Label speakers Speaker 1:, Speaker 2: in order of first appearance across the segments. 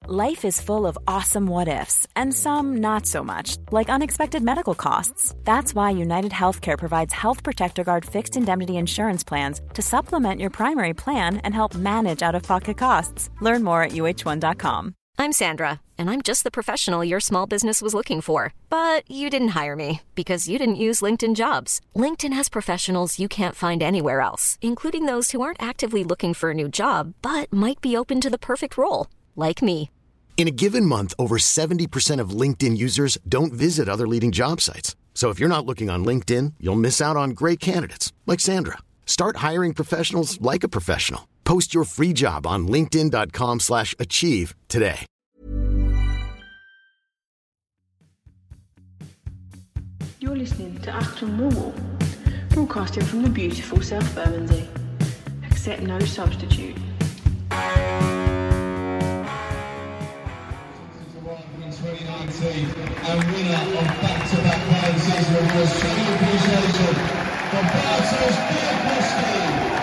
Speaker 1: Life is full of awesome what-ifs, and some not so much, like unexpected medical costs. That's why United Healthcare provides Health Protector Guard fixed indemnity insurance plans to supplement your primary plan and help manage out-of-pocket costs. Learn more at uh1.com.
Speaker 2: I'm Sandra, and I'm just the professional your small business was looking for. But you didn't hire me because you didn't use LinkedIn Jobs. LinkedIn has professionals you can't find anywhere else, including those who aren't actively looking for a new job, but might be open to the perfect role, like me.
Speaker 3: In a given month, over 70% of LinkedIn users don't visit other leading job sites. So if you're not looking on LinkedIn, you'll miss out on great candidates like Sandra. Start hiring professionals like a professional. Post your free job on linkedin.com/achieve today.
Speaker 4: You're listening to Achtung Millwall, broadcasting from the beautiful South Bermondsey. Accept no substitute.
Speaker 5: 2019 and winner of back-to-back prizes was showing appreciation for Bartosz Białkowski.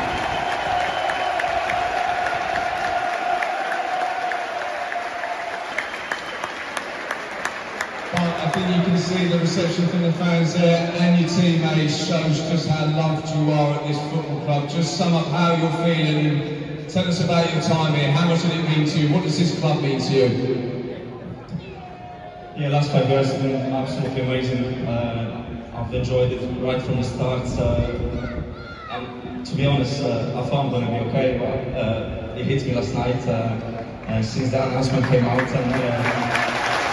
Speaker 5: But I think you can see the reception from the fans there and your teammates shows just how loved you are at this football club. Just sum up how you're feeling. Tell us about your time here. How much did it mean to you? What does this club mean to you?
Speaker 6: Yeah, last 5 years have been absolutely amazing. I've enjoyed it right from the start. And to be honest, I thought I'm going to be okay, but it hit me last night since the announcement came out. And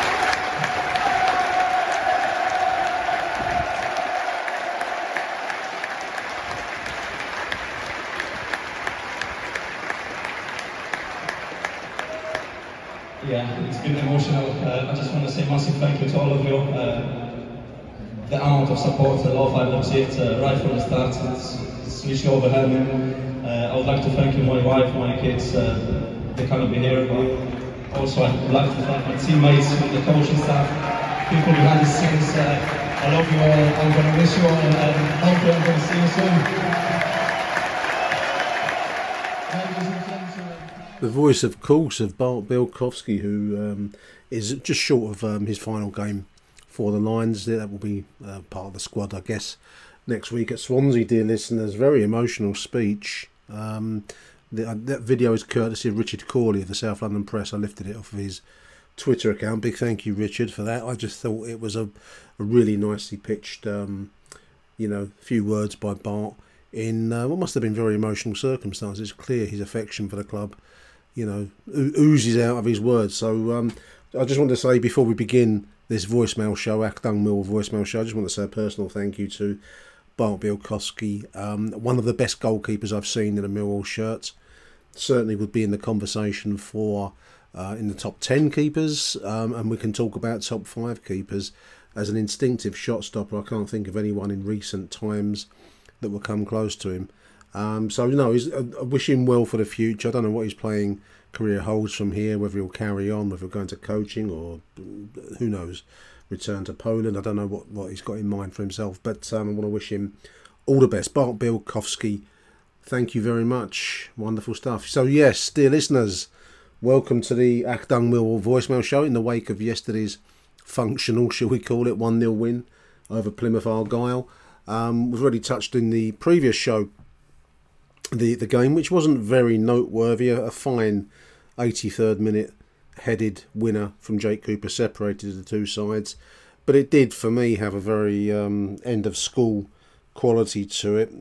Speaker 6: yeah, it's been emotional. I just want to say massive thank you to all of you. The amount of support, the love I've received right from the start, it's literally overwhelming. I would like to thank you, my wife, my kids. They cannot be here, but also I'd like to thank my teammates, the coaching staff, people behind the scenes. I love you all. I'm going to miss you all, and hopefully I'm going to see you soon.
Speaker 7: The voice, of course, of Bart Białkowski, who is just short of his final game for the Lions. That will be part of the squad, I guess, next week at Swansea, dear listeners. Very emotional speech. That video is courtesy of Richard Corley of the South London Press. I lifted it off of his Twitter account. Big thank you, Richard, for that. I just thought it was a really nicely pitched, few words by Bart in what must have been very emotional circumstances. It's clear his affection for the club, oozes out of his words. So I just want to say, before we begin this voicemail show, Achtung Millwall voicemail show, I just want to say a personal thank you to Bart Białkowski, one of the best goalkeepers I've seen in a Millwall shirt. Certainly would be in the conversation for in the top 10 keepers, and we can talk about top 5 keepers. As an instinctive shot stopper, I can't think of anyone in recent times that will come close to him. I wish him well for the future. I don't know what his playing career holds from here, whether he'll carry on, whether he'll go into coaching, or who knows, return to Poland. I don't know what he's got in mind for himself, but I want to wish him all the best. Bart Białkowski, thank you very much. Wonderful stuff. So yes, dear listeners, welcome to the Achtung Millwall voicemail show in the wake of yesterday's functional, shall we call it, 1-0 win over Plymouth Argyle. We've already touched in the previous show the game, which wasn't very noteworthy. A fine 83rd minute headed winner from Jake Cooper separated the two sides, but it did for me have a very end of school quality to it.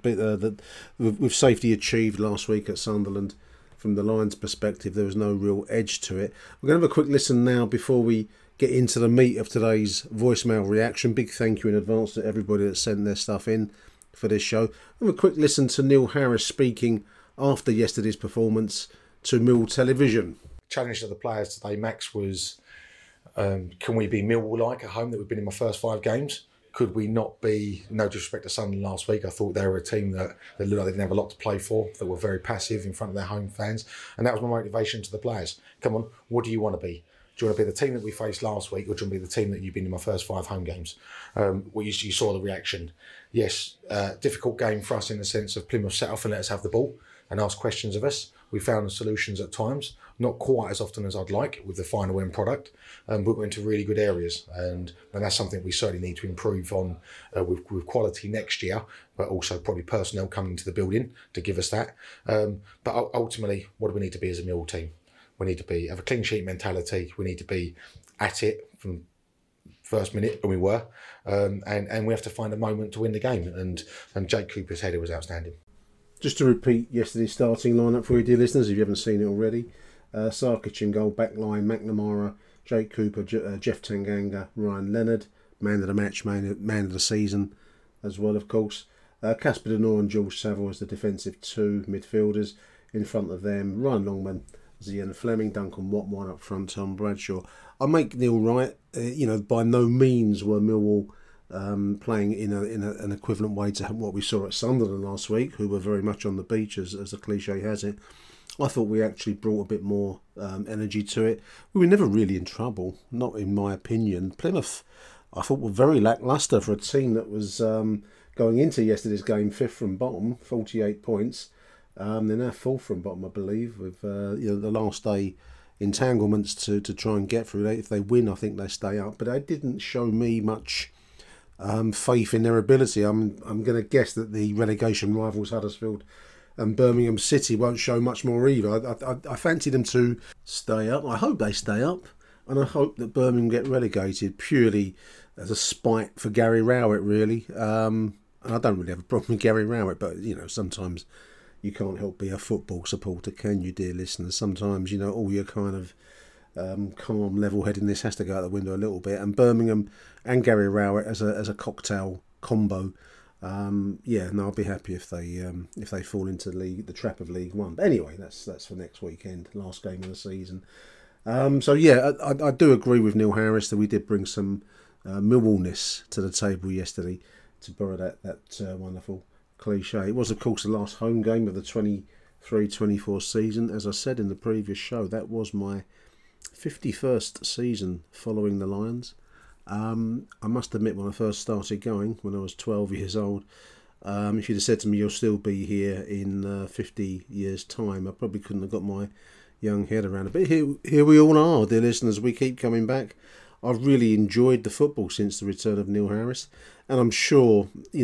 Speaker 7: With safety achieved last week at Sunderland, from the Lions' perspective, there was no real edge to it. We're going to have a quick listen now before we get into the meat of today's voicemail reaction. Big thank you in advance to everybody that sent their stuff in for this show. Have a quick listen to Neil Harris speaking after yesterday's performance to Mill Television.
Speaker 8: Challenge to the players today, Max, was can we be Millwall-like at home that we've been in my first 5 games? Could we not be, no disrespect to Sunderland last week, I thought they were a team that looked like they didn't have a lot to play for, that were very passive in front of their home fans, and that was my motivation to the players. Come on, what do you want to be? Do you want to be the team that we faced last week, or do you want to be the team that you've been in my first 5 home games? You saw the reaction. Yes, difficult game for us in the sense of Plymouth set off and let us have the ball and ask questions of us. We found solutions at times, not quite as often as I'd like with the final end product, but we're into really good areas, and that's something we certainly need to improve on with quality next year, but also probably personnel coming to the building to give us that. But ultimately, what do we need to be as a Mill team? We need to have a clean sheet mentality. We need to be at it from first minute, and we were, and we have to find a moment to win the game. And Jake Cooper's header was outstanding.
Speaker 7: Just to repeat yesterday's starting lineup for you, dear listeners, if you haven't seen it already: Sarkic in goal, back line, McNamara, Jake Cooper, Jeff Tanganga, Ryan Leonard, man of the match, man of the season, as well, of course. Casper De Norre and George Saville as the defensive two midfielders. In front of them, Ryan Longman, Zian Fleming, Duncan Watmore up front, Tom Bradshaw. I make Neil right. By no means were Millwall playing in an equivalent way to what we saw at Sunderland last week, who were very much on the beach, as the cliche has it. I thought we actually brought a bit more energy to it. We were never really in trouble, not in my opinion. Plymouth, I thought, were very lacklustre for a team that was going into yesterday's game 5th from bottom, 48 points. They're now 4th from bottom, I believe, with the last day entanglements to try and get through. If they win, I think they stay up. But they didn't show me much faith in their ability. I'm going to guess that the relegation rivals Huddersfield and Birmingham City won't show much more either. I fancy them to stay up. I hope they stay up, and I hope that Birmingham get relegated purely as a spite for Gary Rowett, really. And I don't really have a problem with Gary Rowett, but sometimes you can't help be a football supporter, can you, dear listeners? Sometimes, all your kind of calm level-headedness has to go out the window a little bit. And Birmingham and Gary Rowett as a cocktail combo, I'll be happy if they fall into the trap of League One. But anyway, that's for next weekend, last game of the season. I do agree with Neil Harris that we did bring some Millwallness to the table yesterday, to borrow that wonderful cliche. It was, of course, the last home game of the 23-24 season. As I said in the previous show, that was my 51st season following the Lions. I must admit, when I first started going, when I was 12 years old, if you'd have said to me you'll still be here in 50 years' time, I probably couldn't have got my young head around it. But here we all are, dear listeners. We keep coming back. I've really enjoyed the football since the return of Neil Harris, and I'm sure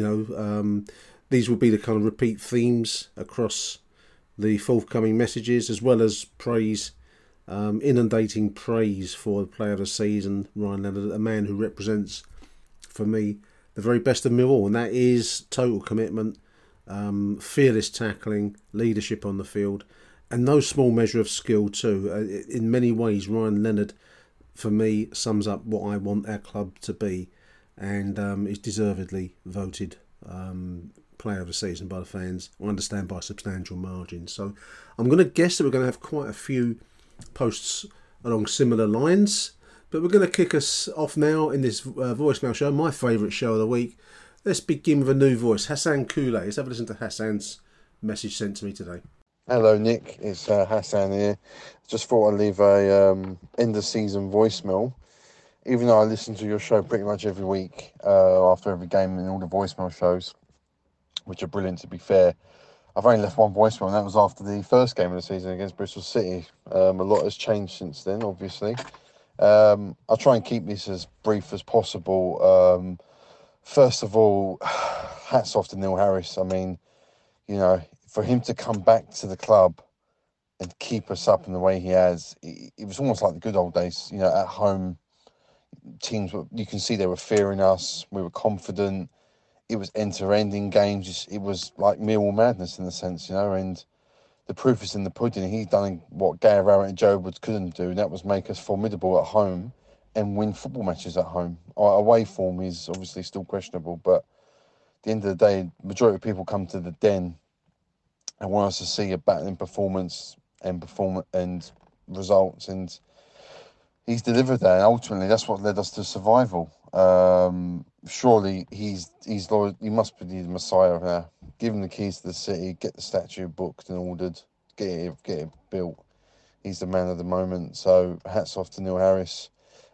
Speaker 7: these will be the kind of repeat themes across the forthcoming messages, as well as praise, inundating praise for the player of the season, Ryan Leonard, a man who represents, for me, the very best of Millwall, and that is total commitment, fearless tackling, leadership on the field, and no small measure of skill too. In many ways, Ryan Leonard, for me, sums up what I want our club to be, and is deservedly voted player of the season by the fans. I understand by a substantial margin. So I'm going to guess that we're going to have quite a few posts along similar lines, but we're going to kick us off now in this voicemail show, my favourite show of the week. Let's begin with a new voice, Hassan Koulé. Let's have a listen to Hassan's message sent to me today.
Speaker 9: Hello Nick, it's Hassan here. Just thought I'd leave a end of season voicemail. Even though I listen to your show pretty much every week, after every game, and all the voicemail shows, which are brilliant to be fair, I've only left one voicemail, and that was after the first game of the season against Bristol City. A lot has changed since then, obviously. I'll try and keep this as brief as possible. First of all, hats off to Neil Harris. I mean, for him to come back to the club and keep us up in the way he has, it was almost like the good old days, at home. Teams, you can see they were fearing us. We were confident. It was end-to-end in games. It was like Millwall madness in a sense, and the proof is in the pudding. He's done what Gary Rowett and Joe Woods couldn't do, and that was make us formidable at home and win football matches at home. Our away form is obviously still questionable, but at the end of the day, majority of people come to the Den and want us to see a battling performance and results, and he's delivered that, and ultimately that's what led us to survival. Surely he's loyal. He must be the Messiah now. Give him the keys to the city, get the statue booked and ordered, get it built. He's the man of the moment. So hats off to Neil Harris.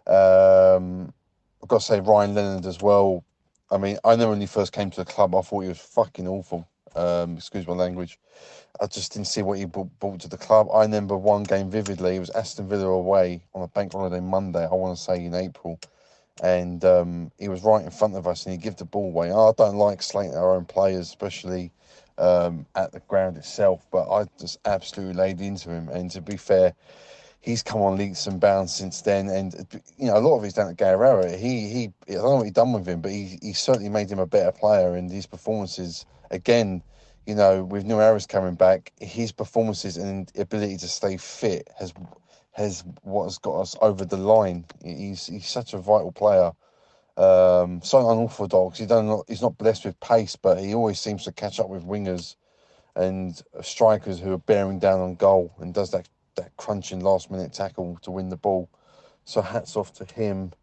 Speaker 9: I've got to say Ryan Leonard as well. I mean, I know when he first came to the club, I thought he was fucking awful. Excuse my language. I just didn't see what he brought to the club. I remember one game vividly. It was Aston Villa away on a bank holiday Monday, I want to say in April. And he was right in front of us and he gave the ball away. I don't like slating our own players, especially at the ground itself, but I just absolutely laid into him. And to be fair, he's come on leaps and bounds since then. And, you know, a lot of it's down to Gary Rowett. I don't know what he's done with him, but he certainly made him a better player. And his performances, again, you know, with Neil Harris coming back, his performances and ability to stay fit has what has got us over the line. He's such a vital player. So unorthodox. He's not blessed with pace, but he always seems to catch up with wingers and strikers who are bearing down on goal and does that crunching last minute tackle to win the ball. So hats off to him.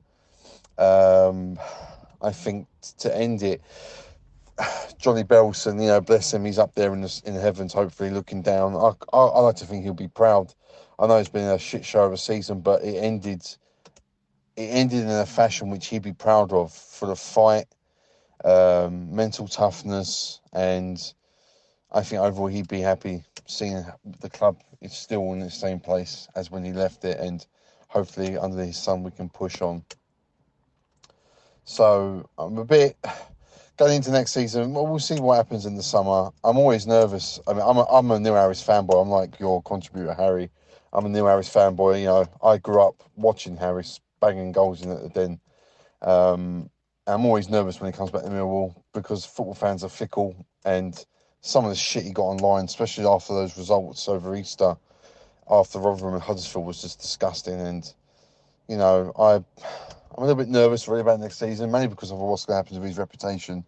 Speaker 9: I think to end it, Johnny Belson, you know, bless him, he's up there in the heavens, hopefully looking down. I like to think he'll be proud. I know it's been a shit show of a season, but it ended in a fashion which he'd be proud of, for the fight, mental toughness, and I think overall he'd be happy seeing the club is still in the same place as when he left it, and hopefully under his son we can push on. So I'm a bit going into next season. Well, we'll see what happens in the summer. I'm always nervous. I mean, I'm a Neil Harris fanboy. I'm like your contributor, Harry. I'm a Neil Harris fanboy. You know, I grew up watching Harris banging goals in at the Den. I'm always nervous when he comes back to Millwall because football fans are fickle, and some of the shit he got online, especially after those results over Easter, after Rotherham and Huddersfield, was just disgusting. And, you know, I'm a little bit nervous really about next season, mainly because of what's going to happen to his reputation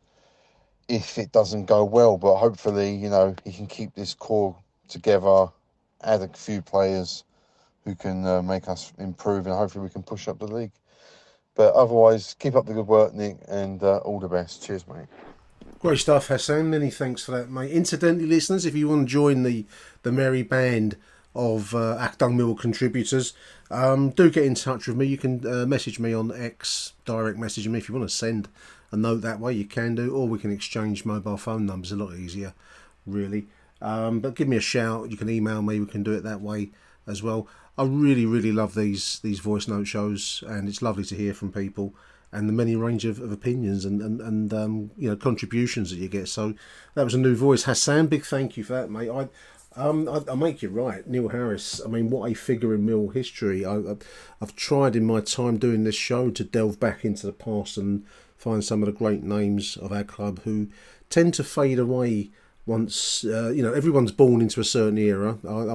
Speaker 9: if it doesn't go well. But hopefully, you know, he can keep this core together, add a few players who can make us improve, and hopefully we can push up the league. But otherwise, keep up the good work, Nick, and all the best. Cheers, mate.
Speaker 7: Great stuff, Hassan. Many thanks for that, mate. Incidentally, listeners, if you want to join the merry band of Achtung Millwall contributors, do get in touch with me. You can message me on X, direct message me. If you want to send a note that way, you can do, or we can exchange mobile phone numbers. A lot easier, really. But give me a shout. You can email me. We can do it that way as well. I really, really love these voice note shows, and it's lovely to hear from people and the many range of opinions and you know, contributions that you get. So that was a new voice, Hassan. Big thank you for that, mate. I make you right, Neil Harris. I mean, what a figure in Mill history. I've tried in my time doing this show to delve back into the past and find some of the great names of our club who tend to fade away once you know, everyone's born into a certain era.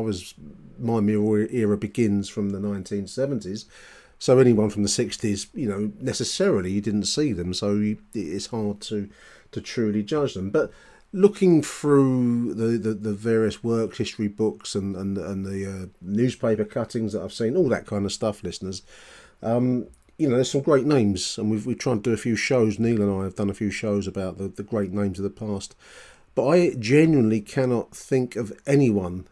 Speaker 7: My Mill era begins from the 1970s. So anyone from the 60s, you know, necessarily you didn't see them, so it's hard to truly judge them. But looking through the various work history books and the newspaper cuttings that I've seen, all that kind of stuff, listeners, you know, there's some great names, and we've tried to do a few shows. Neil and I have done a few shows about the great names of the past. But I genuinely cannot think of anyone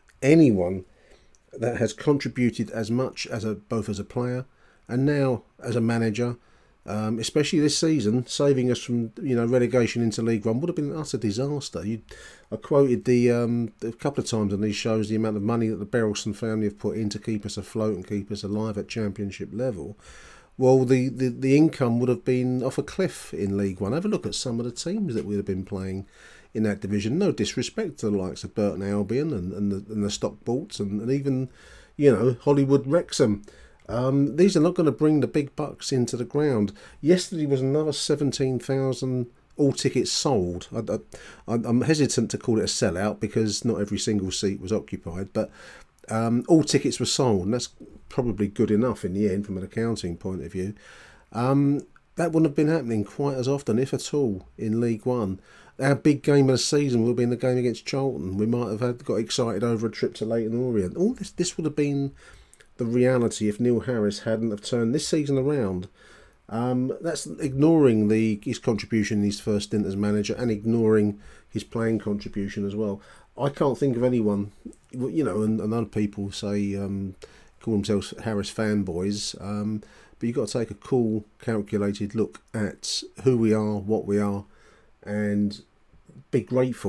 Speaker 7: that has contributed as much as both as a player and now as a manager, especially this season, saving us from, you know, relegation into League One would have been an utter disaster. I quoted a couple of times on these shows the amount of money that the Berylson family have put in to keep us afloat and keep us alive at Championship level. Well, the income would have been off a cliff in League One. Have a look at some of the teams that would have been playing in that division. No disrespect to the likes of Burton Albion and the Stockports and even, you know, Hollywood Wrexham. These are not going to bring the big bucks into the ground. Yesterday was another 17,000 all tickets sold. I'm hesitant to call it a sellout because not every single seat was occupied, but all tickets were sold, and that's probably good enough in the end from an accounting point of view. That wouldn't have been happening quite as often, if at all, in League One. Our big game of the season will be in the game against Charlton. We might have got excited over a trip to Leyton Orient. All this would have been the reality if Neil Harris hadn't have turned this season around. That's ignoring his contribution in his first stint as manager and ignoring his playing contribution as well. I can't think of anyone, you know, and other people say call themselves Harris fanboys, but you've got to take a cool, calculated look at who we are, what we are, and be grateful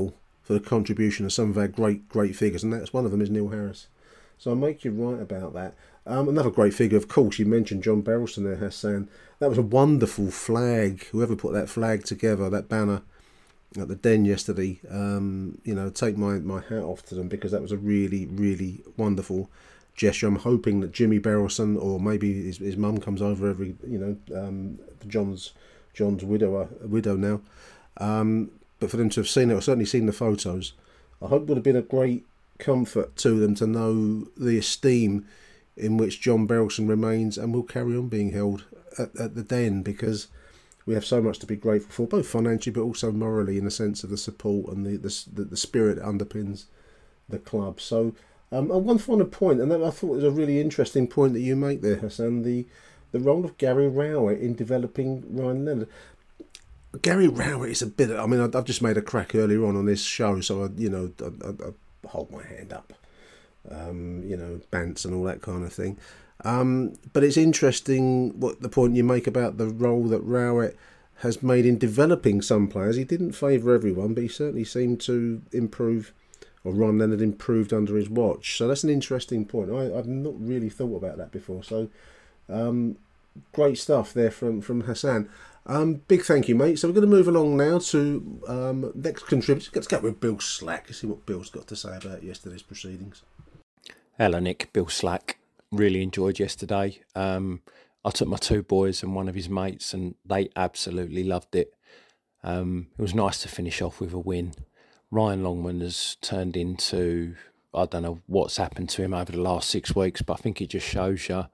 Speaker 7: for the contribution of some of our great figures, and that's one of them is Neil Harris. So I'll make you right about that. Another great figure, of course, you mentioned John Berylson there, Hassan. That was a wonderful flag. Whoever put that flag together, that banner at the Den yesterday, take my hat off to them, because that was a really, really wonderful gesture. I'm hoping that Jimmy Berylson, or maybe his mum comes over every, John's widow now. But for them to have seen it, or certainly seen the photos, I hope it would have been a great comfort to them to know the esteem in which John Berylson remains and will carry on being held at the Den, because we have so much to be grateful for, both financially but also morally, in the sense of the support and the spirit that underpins the club. So one final point, and that I thought was a really interesting point that you make there, Hassan, the role of Gary Rowett in developing Ryan Leonard. Gary Rowett is a bit. I mean, I've just made a crack earlier on this show, so I hold my hand up, bants and all that kind of thing. But it's interesting what the point you make about the role that Rowett has made in developing some players. He didn't favour everyone, but he certainly seemed to improve, or Ryan Leonard improved under his watch. So that's an interesting point. I've not really thought about that before. So great stuff there from Hassan. Big thank you, mate. So we're going to move along now to next contributor. Let's go with Bill Slack. See what Bill's got to say about yesterday's proceedings.
Speaker 10: Hello, Nick. Bill Slack. Really enjoyed yesterday. I took my two boys and one of his mates, and they absolutely loved it. It was nice to finish off with a win. Ryan Longman has turned into, I don't know what's happened to him over the last 6 weeks, but I think it just shows you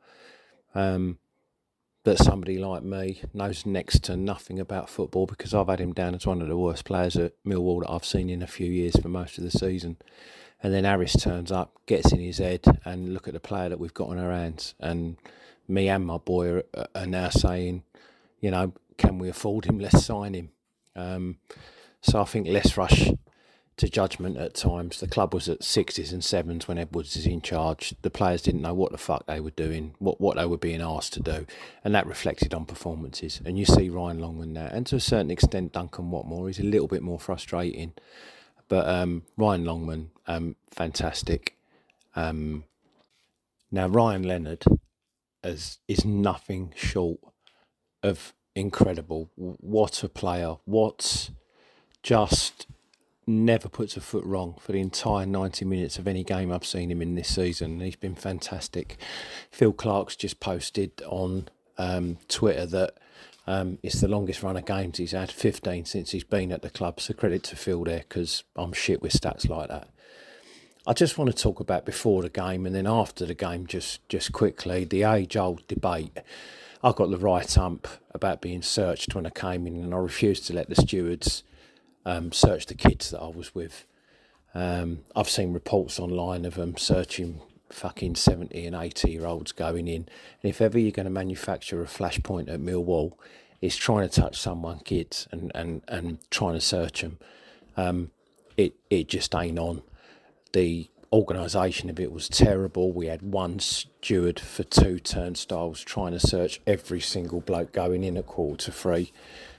Speaker 10: that somebody like me knows next to nothing about football, because I've had him down as one of the worst players at Millwall that I've seen in a few years for most of the season. And then Harris turns up, gets in his head, and look at the player that we've got on our hands. And me and my boy are now saying, can we afford him? Let's sign him. So I think less rush to judgment at times. The club was at 6s and 7s when Edwards is in charge. The players didn't know what the fuck they were doing, what they were being asked to do, and that reflected on performances. And you see Ryan Longman now, and to a certain extent Duncan Watmore. He's a little bit more frustrating, but Ryan Longman, fantastic. Now Ryan Leonard is nothing short of incredible. What a player! What just never puts a foot wrong for the entire 90 minutes of any game I've seen him in this season. He's been fantastic. Phil Clark's just posted on Twitter that it's the longest run of games he's had, 15 since he's been at the club. So credit to Phil there, because I'm shit with stats like that. I just want to talk about before the game and then after the game, just quickly, the age-old debate. I got the right ump about being searched when I came in, and I refused to let the stewards search the kids that I was with. I've seen reports online of them searching fucking 70 and 80-year-olds going in. And if ever you're going to manufacture a flashpoint at Millwall, it's trying to touch someone, kids, and trying to search them. It just ain't on. The organisation of it was terrible. We had one steward for 2 turnstiles trying to search every single bloke going in at 2:45.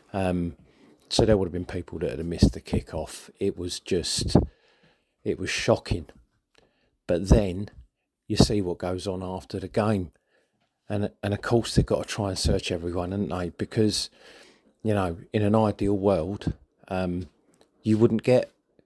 Speaker 10: So there would have been people that had missed the kick-off. It was shocking. But then you see what goes on after the game. And of course they've got to try and search everyone, haven't they? Because, in an ideal world, you wouldn't get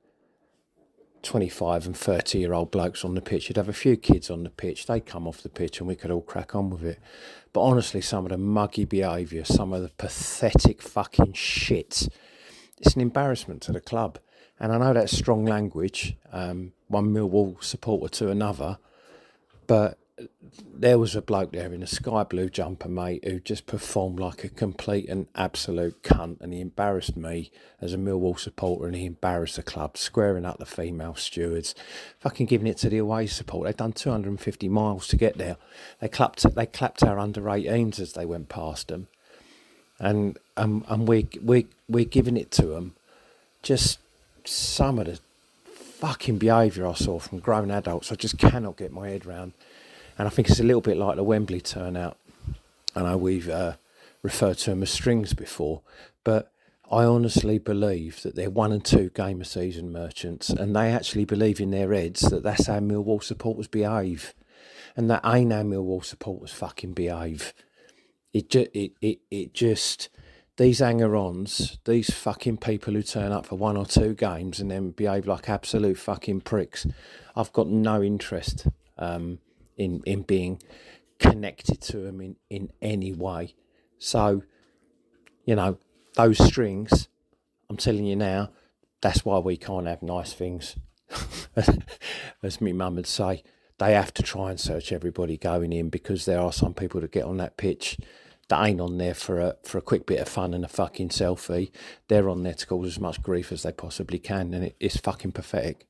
Speaker 10: 25 and 30-year-old blokes on the pitch. You'd have a few kids on the pitch. They'd come off the pitch and we could all crack on with it. But honestly, some of the muggy behaviour, some of the pathetic fucking shit, it's an embarrassment to the club. And I know that's strong language, one Millwall supporter to another, but there was a bloke there in a sky blue jumper, mate, who just performed like a complete and absolute cunt, and he embarrassed me as a Millwall supporter, and he embarrassed the club, squaring up the female stewards, fucking giving it to the away support. They'd done 250 miles to get there. They clapped our under-18s as they went past them, and we're giving it to them. Just some of the fucking behaviour I saw from grown adults, I just cannot get my head round. And I think it's a little bit like the Wembley turnout. I know we've referred to them as strings before, but I honestly believe that they're 1 and 2 game a season merchants, and they actually believe in their heads that that's how Millwall supporters behave, and that ain't how Millwall supporters fucking behave. It just these hanger-ons, these fucking people who turn up for 1 or 2 games and then behave like absolute fucking pricks. I've got no interest in being connected to them in any way. So, you know, those strings, I'm telling you now, that's why we can't have nice things. As my mum would say, they have to try and search everybody going in, because there are some people that get on that pitch that ain't on there for a quick bit of fun and a fucking selfie. They're on there to cause as much grief as they possibly can, and it's fucking pathetic.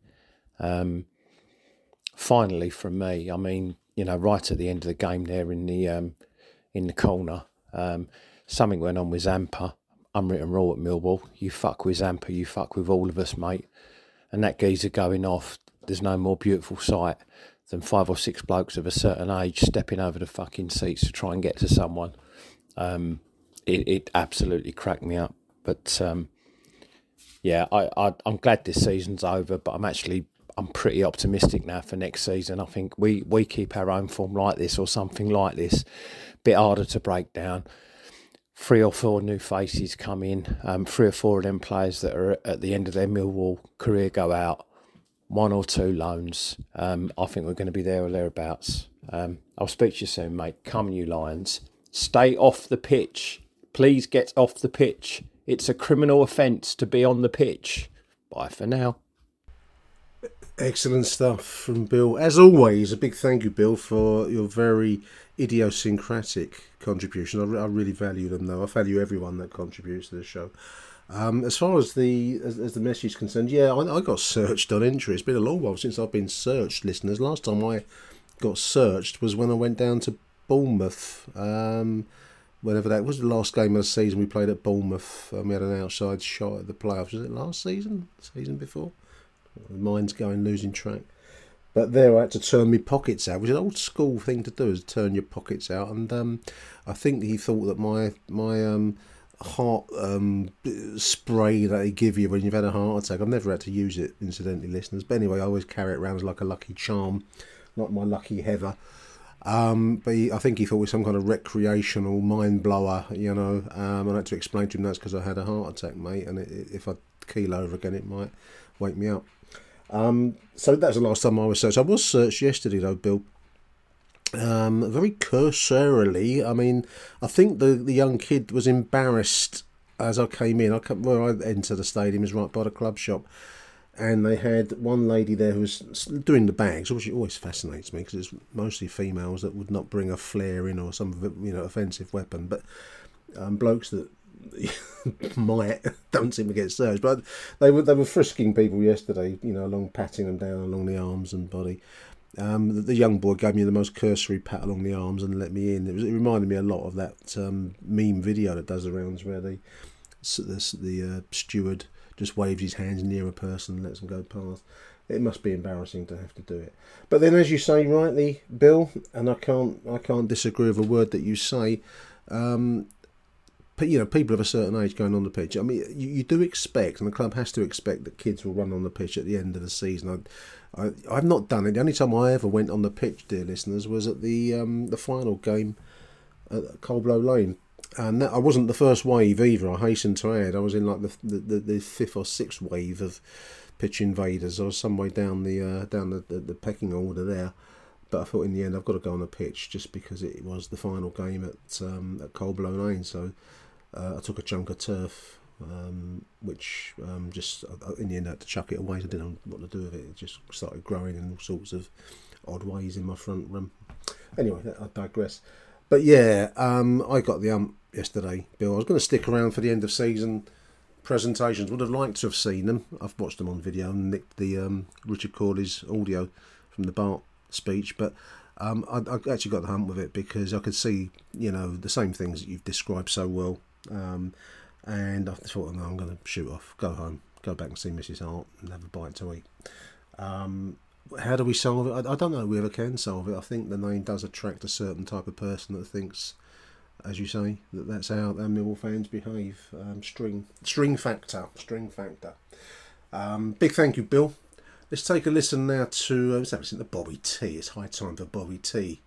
Speaker 10: Finally, from me, I mean, you know, right at the end of the game there in the corner, something went on with Zampa. Unwritten rule at Millwall: you fuck with Zampa, you fuck with all of us, mate. And that geezer going off, there's no more beautiful sight than 5 or 6 blokes of a certain age stepping over the fucking seats to try and get to someone. It absolutely cracked me up. But yeah, I'm glad this season's over, but I'm pretty optimistic now for next season. I think we keep our own form like this, or something like this, bit harder to break down. 3 or 4 new faces come in, 3 or 4 of them players that are at the end of their Millwall career go out, 1 or 2 loans. I think we're going to be there or thereabouts. I'll speak to you soon, mate. Come, you Lions. Stay off the pitch. Please get off the pitch. It's a criminal offence to be on the pitch. Bye for now.
Speaker 7: Excellent stuff from Bill. As always, a big thank you, Bill, for your very idiosyncratic contribution. I really value them, though. I value everyone that contributes to the show. As far as the message is concerned, yeah, I got searched on entry. It's been a long while since I've been searched, listeners. Last time I got searched was when I went down to Bournemouth. Whenever that was, the last game of the season we played at Bournemouth. We had an outside shot at the playoffs. Was it last season? Season before? Mine's losing track. But there I had to turn my pockets out, which is an old school thing to do, is turn your pockets out. And I think he thought that my heart spray that they give you when you've had a heart attack, I've never had to use it, incidentally, listeners. But anyway, I always carry it around as like a lucky charm, like my lucky Heather. But I think he thought it was some kind of recreational mind blower, you know. I had to explain to him that's because I had a heart attack, mate, and if I keel over again, it might wake me up. So that's the last time I was searched. I was searched yesterday, though, Bill. Very cursorily. I mean, I think the young kid was embarrassed as I came in. Where I entered the stadium is right by the club shop, and they had one lady there who was doing the bags, which always fascinates me because it's mostly females that would not bring a flare in or some offensive weapon, but blokes that might don't seem to get searched. But they were frisking people yesterday, along patting them down along the arms and body. The young boy gave me the most cursory pat along the arms and let me in. It reminded me a lot of that meme video that does the rounds where the steward just waves his hands near a person and lets them go past. It must be embarrassing to have to do it. But then, as you say rightly, Bill, and I can't disagree with a word that you say. But people of a certain age going on the pitch. I mean, you do expect, and the club has to expect, that kids will run on the pitch at the end of the season. I've not done it. The only time I ever went on the pitch, dear listeners, was at the final game at Coldblow Lane, and I wasn't the first wave either. I hasten to add, I was in like the fifth or sixth wave of pitch invaders. I was some way down the pecking order there. But I thought in the end I've got to go on the pitch just because it was the final game at Coldblow Lane. So I took a chunk of turf, which just in the end I had to chuck it away. I didn't know what to do with it. It just started growing in all sorts of odd ways in my front room. Anyway, I digress. But yeah, I got the ump yesterday, Bill. I was going to stick around for the end of season presentations. Would have liked to have seen them. I've watched them on video and nicked the Richard Corley's audio from the Bart speech, but I actually got the hump with it because I could see the same things that you've described so well, and I thought, no, I'm going to shoot off, go home, go back and see Mrs. Hart and have a bite to eat. How do we solve it? I don't know if we ever can solve it. I think the name does attract a certain type of person that thinks as you say, that's how Millwall fans behave. String factor. Big thank you, Bill. Let's take a listen now to let's have a listen to Bobby T. It's high time for Bobby T.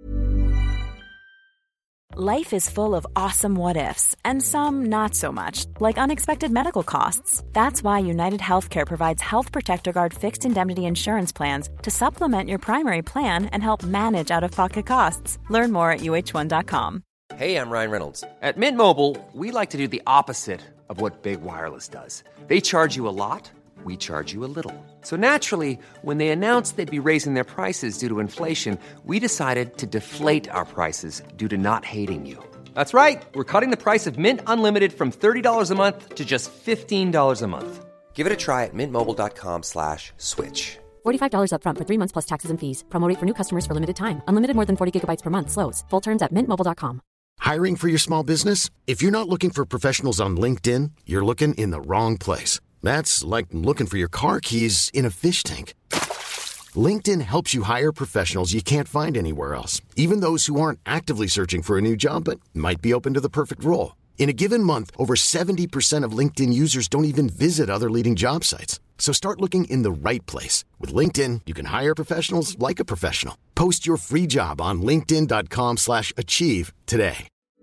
Speaker 1: Life is full of awesome what-ifs, and some not so much, like unexpected medical costs. That's why United Healthcare provides Health Protector Guard fixed indemnity insurance plans to supplement your primary plan and help manage out-of-pocket costs. Learn more at uh1.com.
Speaker 11: Hey, I'm Ryan Reynolds. At Mint Mobile, we like to do the opposite of what Big Wireless does. They charge you a lot, we charge you a little. So naturally, when they announced they'd be raising their prices due to inflation, we decided to deflate our prices due to not hating you. That's right. We're cutting the price of Mint Unlimited from $30 a month to just $15 a month. Give it a try at mintmobile.com/switch.
Speaker 12: $45 up front for 3 months plus taxes and fees. Promo rate for new customers for limited time. Unlimited more than 40 gigabytes per month. Slows full terms at mintmobile.com.
Speaker 3: Hiring for your small business? If you're not looking for professionals on LinkedIn, you're looking in the wrong place. That's like looking for your car keys in a fish tank. LinkedIn helps you hire professionals you can't find anywhere else, even those who aren't actively searching for a new job but might be open to the perfect role. In a given month, over 70% of LinkedIn users don't even visit other leading job sites. So start looking in the right place. With LinkedIn, you can hire professionals like a professional. Post your free job on linkedin.com/achieve today.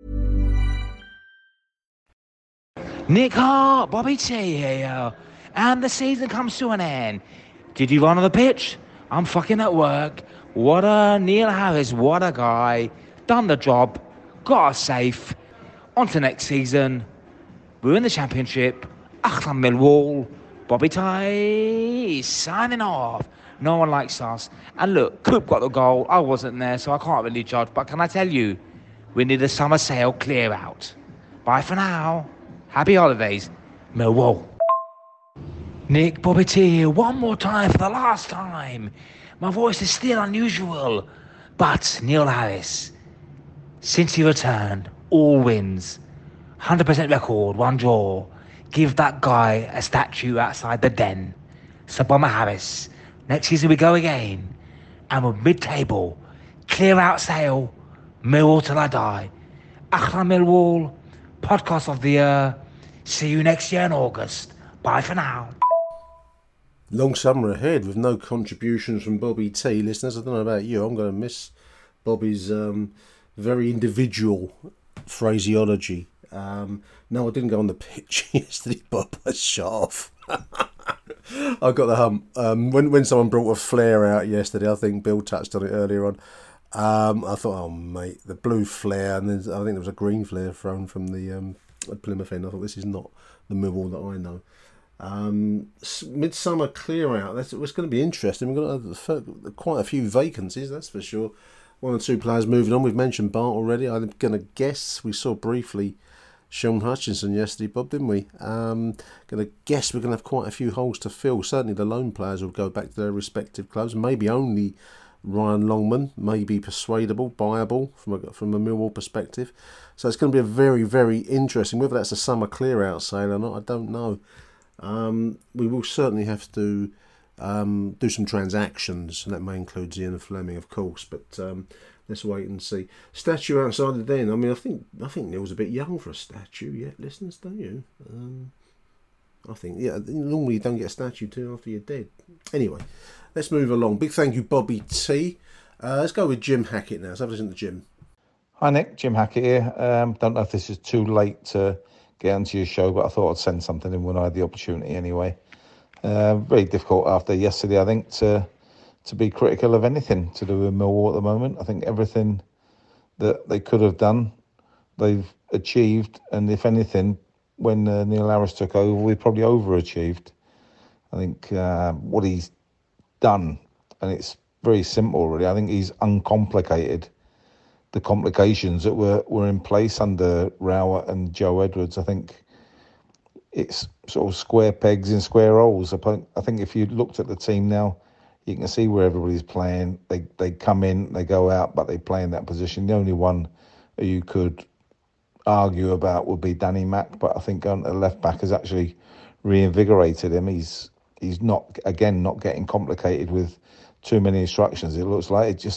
Speaker 13: Nick Hart, Bobby T here, and the season comes to an end. Did you run on the pitch? I'm fucking at work. What a Neil Harris, what a guy. Done the job, got us safe. On to next season. We're in the Championship. Achlan Millwall. Bobby T signing off. No one likes us. And look, Coop got the goal. I wasn't there, so I can't really judge. But can I tell you, we need a summer sale clear out. Bye for now. Happy holidays, Millwall. Nick, Bobby T here, one more time for the last time. My voice is still unusual, but Neil Harris, since he returned, all wins, 100% record, one draw. Give that guy a statue outside the Den. Sir Bomber Harris, next season we go again, and we're mid-table, clear out sale, Millwall till I die. Achlan Millwall, podcast of the year. See you next year in August. Bye for now.
Speaker 7: Long summer ahead with no contributions from Bobby T. Listeners, I don't know about you, I'm going to miss Bobby's very individual phraseology. No, I didn't go on the pitch yesterday, Bob. I shut off. I got the hump. When someone brought a flare out yesterday, I think Bill touched on it earlier on. I thought, oh mate, the blue flare, and then I think there was a green flare thrown from the Plymouth end. I thought, this is not the Millwall that I know. Midsummer clear out. It's going to be interesting. We've got quite a few vacancies, that's for sure. One or two players moving on. We've mentioned Bart already. I'm going to guess we saw briefly Sean Hutchinson yesterday, Bob, didn't we? Going to guess we're going to have quite a few holes to fill. Certainly the loan players will go back to their respective clubs. Maybe only Ryan Longman may be persuadable, buyable from a Millwall perspective. So it's going to be a very, very interesting. Whether that's a summer clear-out sale or not, I don't know. We will certainly have to do some transactions, and that may include Ian Fleming, of course. But let's wait and see. Statue outside the Den. I mean, I think Neil's a bit young for a statue yet, listeners, don't you? I think, yeah, normally you don't get a statue till after you're dead. Anyway, let's move along. Big thank you, Bobby T. Let's go with Jim Hackett now. Let's have a listen to Jim.
Speaker 14: Hi Nick, Jim Hackett here. Don't know if this is too late to get onto your show, but I thought I'd send something in when I had the opportunity anyway. Very difficult after yesterday, I think, to be critical of anything to do with Millwall at the moment. I think everything that they could have done, they've achieved, and if anything, when Neil Harris took over, we probably overachieved. I think what he's done, and it's very simple really, I think he's uncomplicated the complications that were in place under Rowett and Joe Edwards. I think it's sort of square pegs in square holes. I think if you looked at the team now, you can see where everybody's playing. They come in, they go out, but they play in that position. The only one you could argue about would be Danny Mack, but I think going to left back has actually reinvigorated him. He's not getting complicated with too many instructions. It looks like it just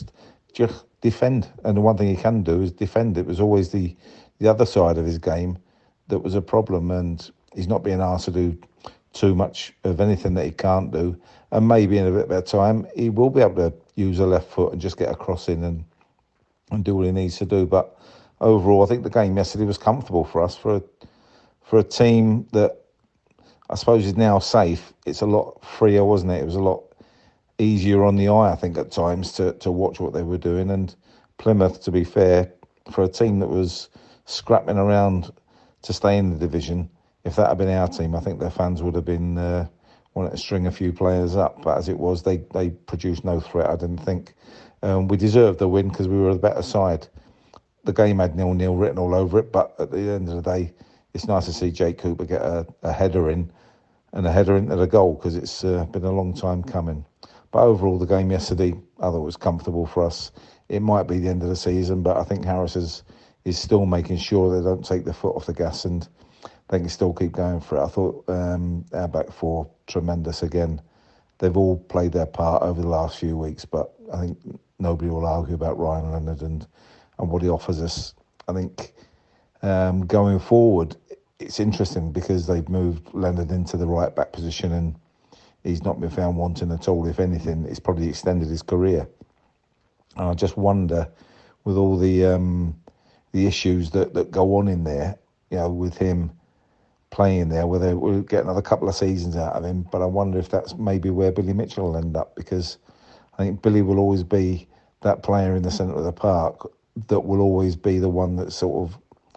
Speaker 14: just defend. And the one thing he can do is defend. It was always the other side of his game that was a problem, and he's not being asked to do too much of anything that he can't do. And maybe in a bit better time, he will be able to use a left foot and just get a cross in and do what he needs to do. But overall, I think the game yesterday was comfortable for us, for a team that I suppose is now safe. It's a lot freer, wasn't it? It was a lot easier on the eye, I think, at times to watch what they were doing. And Plymouth, to be fair, for a team that was scrapping around to stay in the division, if that had been our team, I think their fans would have been wanting to string a few players up. But as it was, they produced no threat, I didn't think. We deserved the win because we were the better side. The game had 0-0 written all over it, but at the end of the day, it's nice to see Jake Cooper get a header in, and a header into the goal, because it's been a long time coming. But overall, the game yesterday, I thought it was comfortable for us. It might be the end of the season, but I think Harris is still making sure they don't take their foot off the gas and they can still keep going for it. I thought our back four, tremendous again. They've all played their part over the last few weeks, but I think nobody will argue about Ryan Leonard and what he offers us. I think going forward, it's interesting because they've moved Leonard into the right back position and he's not been found wanting at all. If anything, it's probably extended his career. And I just wonder, with all the issues that go on in there, with him playing there, whether we'll get another couple of seasons out of him. But I wonder if that's maybe where Billy Mitchell will end up, because I think Billy will always be that player in the centre of the park that will always be the one that's sort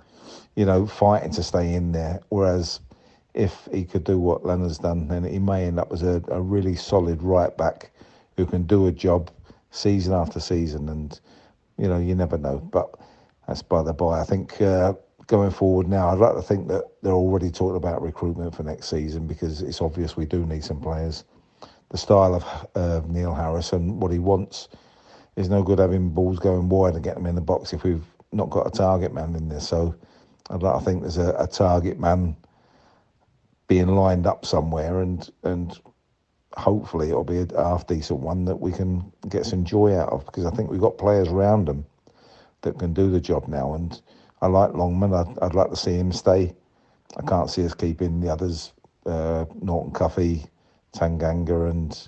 Speaker 14: of, fighting to stay in there. Whereas if he could do what Leonard's done, then he may end up as a really solid right back who can do a job season after season. And, you never know. But that's by the by. I think going forward now, I'd like to think that they're already talking about recruitment for next season, because it's obvious we do need some players. The style of Neil Harris and what he wants is no good having balls going wide and getting them in the box if we've not got a target man in there. So I'd like to think there's a target man being lined up somewhere, and hopefully it'll be a half decent one that we can get some joy out of, because I think we've got players around them that can do the job now. And I like Longman. I'd like to see him stay. I can't see us keeping the others, Norton Cuffy, Tanganga, and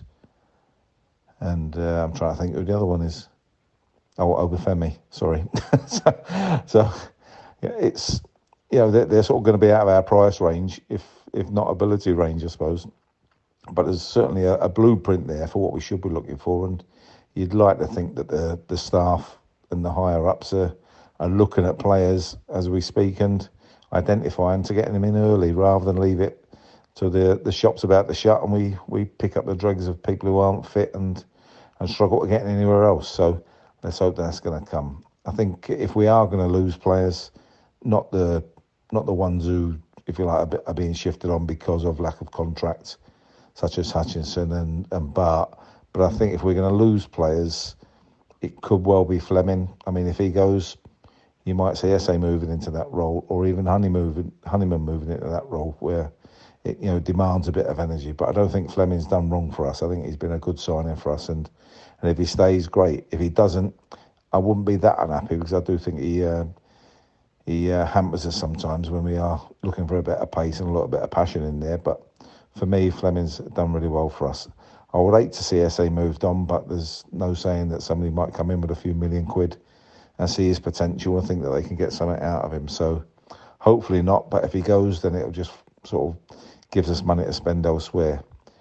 Speaker 14: I'm trying to think who the other one is. Oh, Obafemi, sorry. so yeah, it's, they're sort of going to be out of our price range, if not ability range, I suppose. But there's certainly a blueprint there for what we should be looking for, and you'd like to think that the staff and the higher ups are looking at players as we speak and identifying to getting them in early, rather than leave it to the shop's about to shut and we pick up the dregs of people who aren't fit and struggle to get anywhere else. So let's hope that's going to come. I think if we are going to lose players, not the ones who, if you like, are being shifted on because of lack of contracts, such as Hutchinson and Bart. But I think if we're going to lose players, it could well be Fleming. I mean, if he goes, you might see SA moving into that role, or even Honeyman moving into that role where it demands a bit of energy. But I don't think Fleming's done wrong for us. I think he's been a good signing for us, and if he stays, great. If he doesn't, I wouldn't be that unhappy, because I do think he hampers us sometimes when we are looking for a bit of pace and a little bit of passion in there. But for me, Fleming's done really well for us. I would hate to see SA moved on, but there's no saying that somebody might come in with a few million quid and see his potential and think that they can get something out of him. So hopefully not, but if he goes, then it'll just sort of gives us money to spend elsewhere.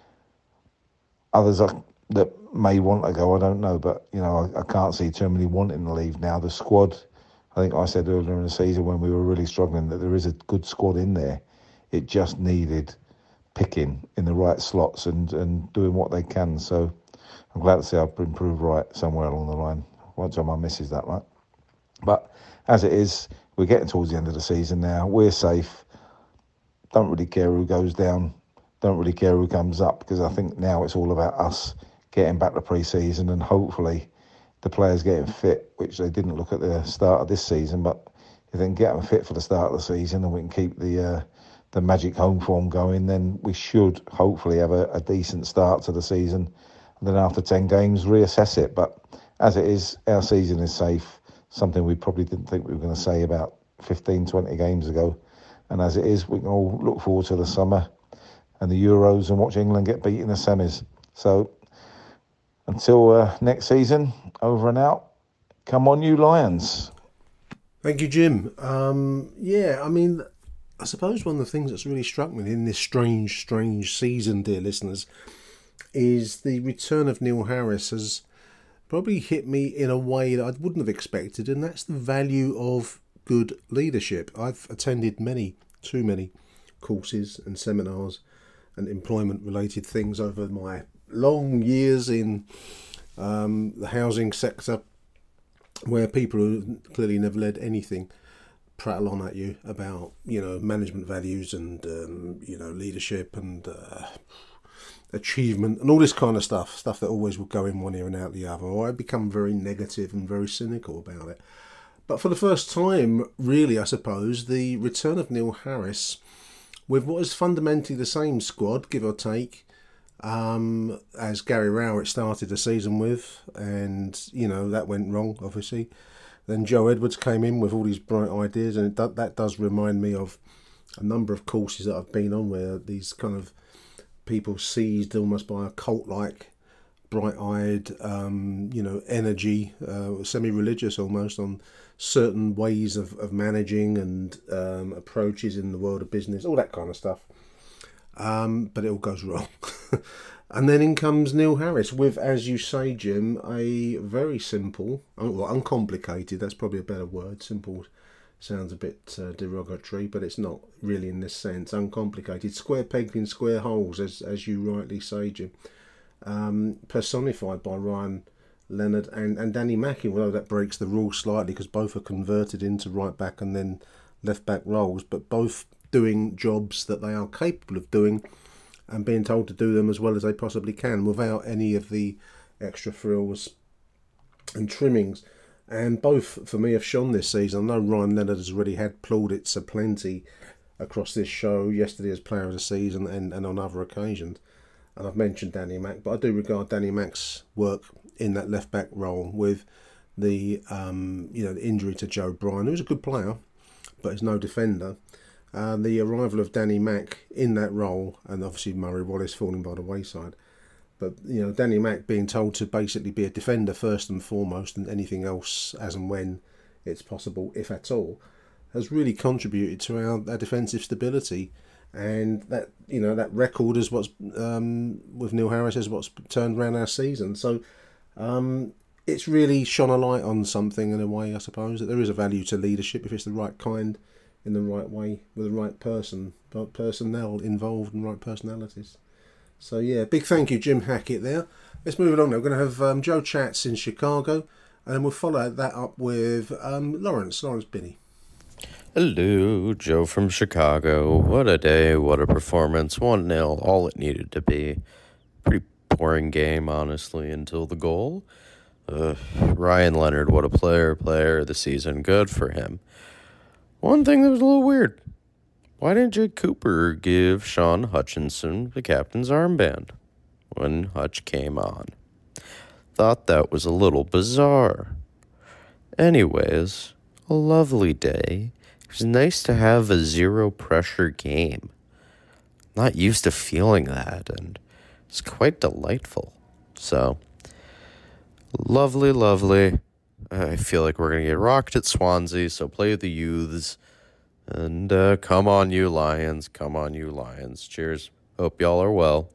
Speaker 14: Others that may want to go, I don't know, but I can't see too many wanting to leave now. The squad, I think I said earlier in the season when we were really struggling that there is a good squad in there. It just needed picking in the right slots and doing what they can. So I'm glad to see I've improved right somewhere along the line. Once on my misses that, right? But as it is, we're getting towards the end of the season now. We're safe. Don't really care who goes down. Don't really care who comes up, because I think now it's all about us getting back to pre-season and hopefully the players getting fit, which they didn't look at the start of this season. But if they can get them fit for the start of the season and we can keep the magic home form going, then we should hopefully have a decent start to the season. And then after 10 games, reassess it. But as it is, our season is safe, something we probably didn't think we were going to say about 15, 20 games ago. And as it is, we can all look forward to the summer and the Euros and watch England get beat in the semis. So until next season, over and out. Come on, you Lions.
Speaker 7: Thank you, Jim. I suppose one of the things that's really struck me in this strange season, dear listeners, is the return of Neil Harris has probably hit me in a way that I wouldn't have expected, and that's the value of good leadership. I've attended too many courses and seminars and employment-related things over my long years in the housing sector, where people who clearly never led anything prattle on at you about, management values and, leadership and achievement and all this kind of stuff that always will go in one ear and out the other. Or I become very negative and very cynical about it. But for the first time, really, I suppose, the return of Neil Harris with what is fundamentally the same squad, give or take, as Gary Rowett started the season with, and, that went wrong, obviously. Then Joe Edwards came in with all these bright ideas, and that does remind me of a number of courses that I've been on where these kind of people seized almost by a cult-like, bright-eyed, energy, semi-religious almost, on certain ways of managing and approaches in the world of business, all that kind of stuff. But it all goes wrong. And then in comes Neil Harris with, as you say, Jim, a very simple, uncomplicated, that's probably a better word. Simple sounds a bit derogatory, but it's not really in this sense. Uncomplicated, square pegged in square holes, as you rightly say, Jim. Personified by Ryan Leonard and Danny Mackie, although that breaks the rules slightly because both are converted into right back and then left back roles, but both doing jobs that they are capable of doing and being told to do them as well as they possibly can without any of the extra frills and trimmings. And both, for me, have shone this season. I know Ryan Leonard has already had plaudits aplenty across this show, yesterday as Player of the Season and on other occasions. And I've mentioned Danny Mack, but I do regard Danny Mack's work in that left-back role with the the injury to Joe Bryan, who's a good player, but is no defender. The arrival of Danny Mack in that role, and obviously Murray Wallace falling by the wayside. But, Danny Mack being told to basically be a defender first and foremost, and anything else as and when it's possible, if at all, has really contributed to our defensive stability. And that, that record is what's, with Neil Harris, is what's turned around our season. So it's really shone a light on something in a way, I suppose, that there is a value to leadership if it's the right kind, in the right way, with the right personnel involved and right personalities. So yeah, big thank you, Jim Hackett there. Let's move along now. We're going to have Joe Chats in Chicago, and then we'll follow that up with Lawrence Binney.
Speaker 15: Hello, Joe from Chicago. What a day, what a performance. 1-0, all it needed to be. Pretty boring game, honestly, until the goal. Ryan Leonard, what a player of the season. Good for him. One thing that was a little weird. Why didn't Jake Cooper give Sean Hutchinson the captain's armband when Hutch came on? Thought that was a little bizarre. Anyways, a lovely day. It was nice to have a zero-pressure game. Not used to feeling that, and it's quite delightful. So, lovely. I feel like we're going to get rocked at Swansea, so play the youths. And come on, you Lions. Come on, you Lions. Cheers. Hope y'all are well.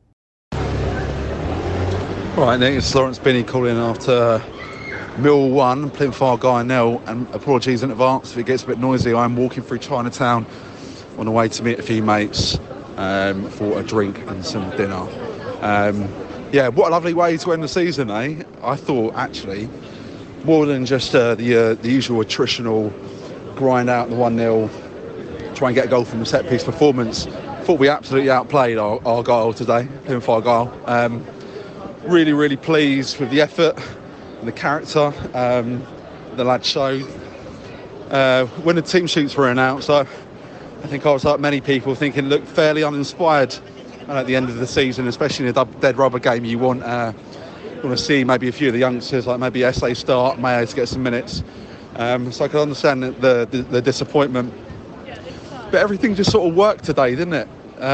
Speaker 16: All right, Nick, it's Lawrence Binney calling after Mill 1, Plymouth Argyle 0, and apologies in advance if it gets a bit noisy. I'm walking through Chinatown on the way to meet a few mates for a drink and some dinner. What a lovely way to end the season, eh? I thought, actually, more than just the usual attritional grind out the 1-0, try and get a goal from the set-piece performance. Thought we absolutely outplayed Argyle today, Plymouth Argyle. Really pleased with the effort and the character the lads showed. When the team sheets were announced, I think I was like many people thinking, looked fairly uninspired at the end of the season, especially in a dead rubber game. You want You want to see maybe a few of the youngsters, like maybe SA start, Mayo to get some minutes. So I can understand the disappointment. But everything just sort of worked today, didn't it?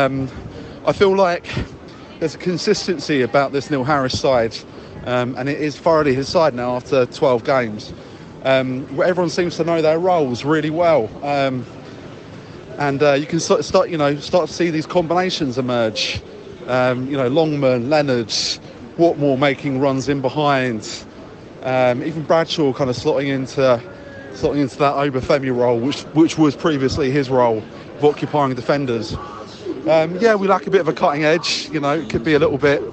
Speaker 16: I feel like there's a consistency about this Neil Harris side, and it is thoroughly his side now after 12 games. Where everyone seems to know their roles really well. And you can start to see these combinations emerge. Longman, Leonard, Watmore making runs in behind. Even Bradshaw kind of slotting into that Obafemi role, which was previously his role of occupying defenders. We lack a bit of a cutting edge. It could be a little bit.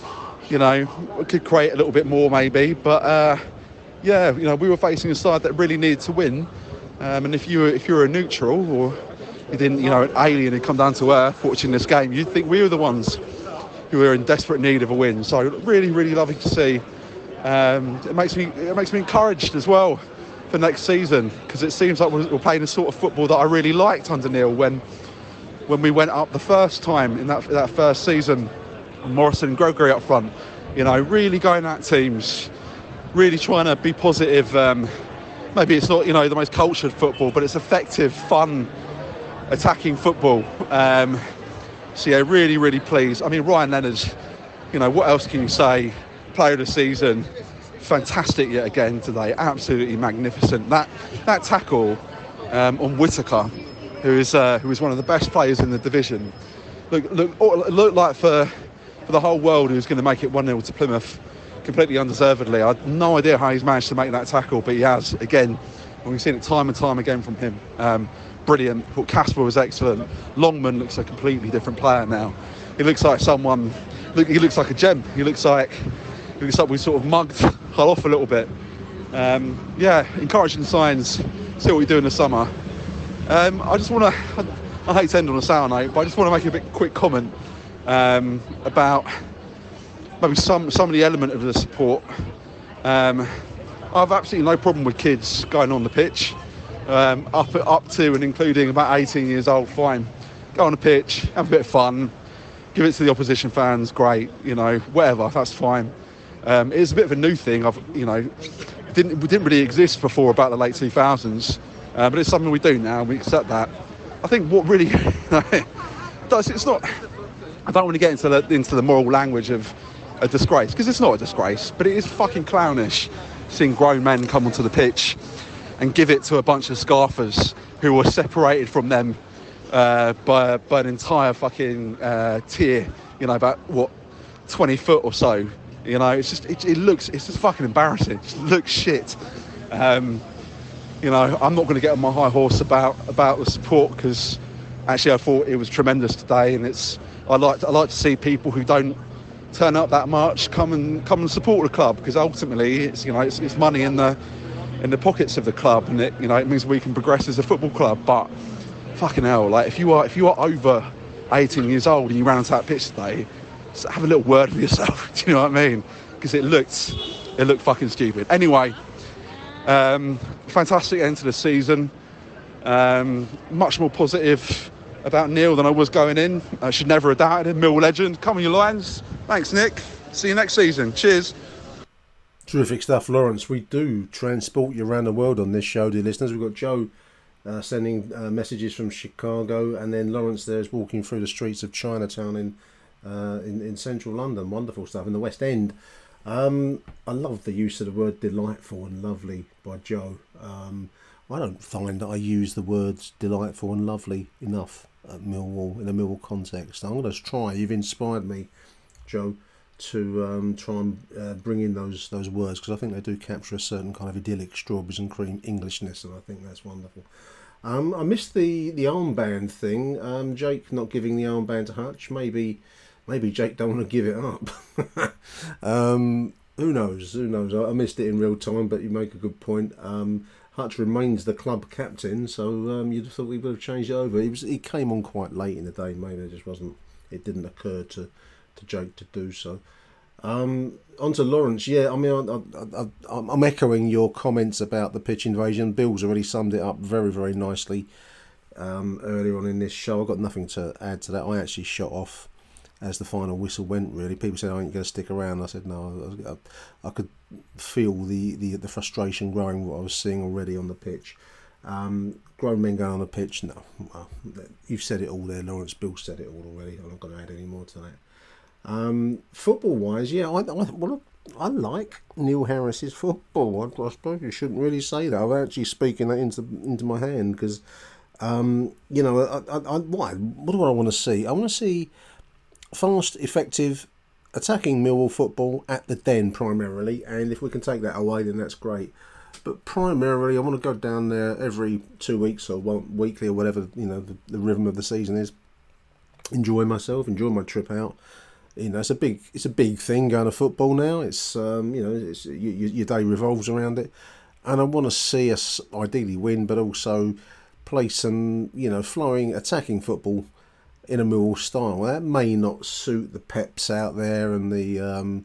Speaker 16: It could create a little bit more maybe, but we were facing a side that really needed to win. And if you're a neutral or you didn't, an alien who come down to earth watching this game, you'd think we were the ones who were in desperate need of a win. So really, really lovely to see. It makes me encouraged as well for next season, because it seems like we're playing the sort of football that I really liked under Neil when we went up the first time in that first season. Morrison and Gregory up front, really going at teams, really trying to be positive. Maybe it's not the most cultured football, but it's effective, fun, attacking football. Really, really pleased. I mean, Ryan Leonard, what else can you say? Player of the season, fantastic yet again today, absolutely magnificent. That tackle on Whittaker, who is one of the best players in the division, looked like for the whole world who's going to make it 1-0 to Plymouth, completely undeservedly. I have no idea how he's managed to make that tackle, but he has again. We've seen it time and time again from him. Brilliant. But Casper was excellent. Longman looks a completely different player now. He looks like someone. He looks like a gem. He looks like we sort of mugged Hull off a little bit. Encouraging signs. See what we do in the summer. I just want to. I hate to end on a sour note, but I just want to make a quick comment about maybe some of the element of the support. I've absolutely no problem with kids going on the pitch, up to and including about 18 years old. Fine, go on the pitch, have a bit of fun, give it to the opposition fans. Great, whatever. That's fine. It's a bit of a new thing. Didn't really exist before about the late 2000s, but it's something we do now. We accept that. I think what really it's not. I don't want to get into the moral language of a disgrace, because it's not a disgrace, but it is fucking clownish seeing grown men come onto the pitch and give it to a bunch of scarfers who were separated from them by an entire fucking tier, about 20 foot or so. It's just fucking embarrassing. It just looks shit. I'm not going to get on my high horse about the support, because actually I thought it was tremendous today, and I like to see people who don't turn up that much come and support the club, because ultimately it's money in the pockets of the club, and it means we can progress as a football club. But fucking hell, like if you are over 18 years old and you ran onto that pitch today, just have a little word with yourself. Do you know what I mean? Because it looked fucking stupid. Anyway, fantastic end to the season. Much more positive about Neil than I was going in. I should never have doubted him. Mill legend. Come on, you Lions. Thanks, Nick. See you next season. Cheers.
Speaker 7: Terrific stuff, Lawrence. We do transport you around the world on this show, dear listeners. We've got Joe sending messages from Chicago, and then Lawrence there is walking through the streets of Chinatown in central London. Wonderful stuff. In the West End. I love the use of the word delightful and lovely by Joe. I don't find that I use the words delightful and lovely enough at Millwall, in a Millwall context. I'm going to try. You've inspired me, Joe, to try and bring in those words, because I think they do capture a certain kind of idyllic strawberries and cream Englishness, and I think that's wonderful. I missed the armband thing. Jake not giving the armband to Hutch. Maybe Jake don't want to give it up. Who knows? I missed it in real time, but you make a good point. Hutch remains the club captain, so you'd have thought we would have changed it over. He came on quite late in the day. Maybe it didn't occur to Jake to do so. On to Lawrence. Yeah, I mean, I'm echoing your comments about the pitch invasion. Bill's already summed it up very, very nicely earlier on in this show. I've got nothing to add to that. I actually shot off as the final whistle went. Really, people said I ain't going to stick around. I said no. I could feel the frustration growing. What I was seeing already on the pitch. Grown men going on the pitch. No, well, you've said it all there, Lawrence. Bill said it all already. I'm not going to add any more to that. Football wise, yeah, I like Neil Harris's football. I suppose you shouldn't really say that. I'm actually speaking that into my hand because, what do I want to see? I want to see fast, effective, attacking Millwall football at the Den primarily, and if we can take that away, then that's great. But primarily, I want to go down there every 2 weeks or weekly or whatever the rhythm of the season is. Enjoy myself, enjoy my trip out. It's a big thing going to football now. It's it's your day revolves around it, and I want to see us ideally win, but also play some flowing attacking football in a Millwall style. That may not suit the Peps out there and the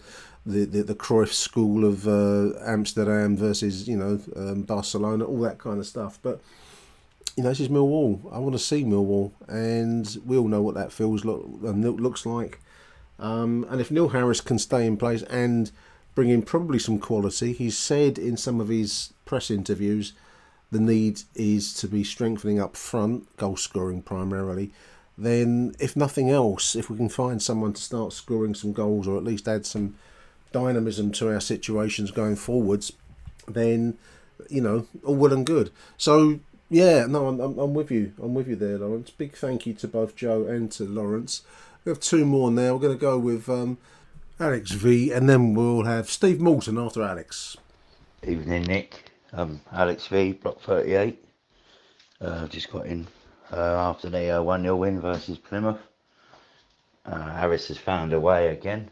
Speaker 7: Cruyff school of Amsterdam versus Barcelona, all that kind of stuff. But this is Millwall. I want to see Millwall, and we all know what that looks like. And if Neil Harris can stay in place and bring in probably some quality, he's said in some of his press interviews the need is to be strengthening up front, goal scoring primarily. Then, if nothing else, if we can find someone to start scoring some goals or at least add some dynamism to our situations going forwards, then all well and good. So yeah, no, I'm with you. I'm with you there, Lawrence. Big thank you to both Joe and to Lawrence. We have two more now. We're going to go with Alex V, and then we'll have Steve Moulton after Alex.
Speaker 17: Evening, Nick. Alex V, Block 38. Just got in after the 1-0 win versus Plymouth. Harris has found a way again.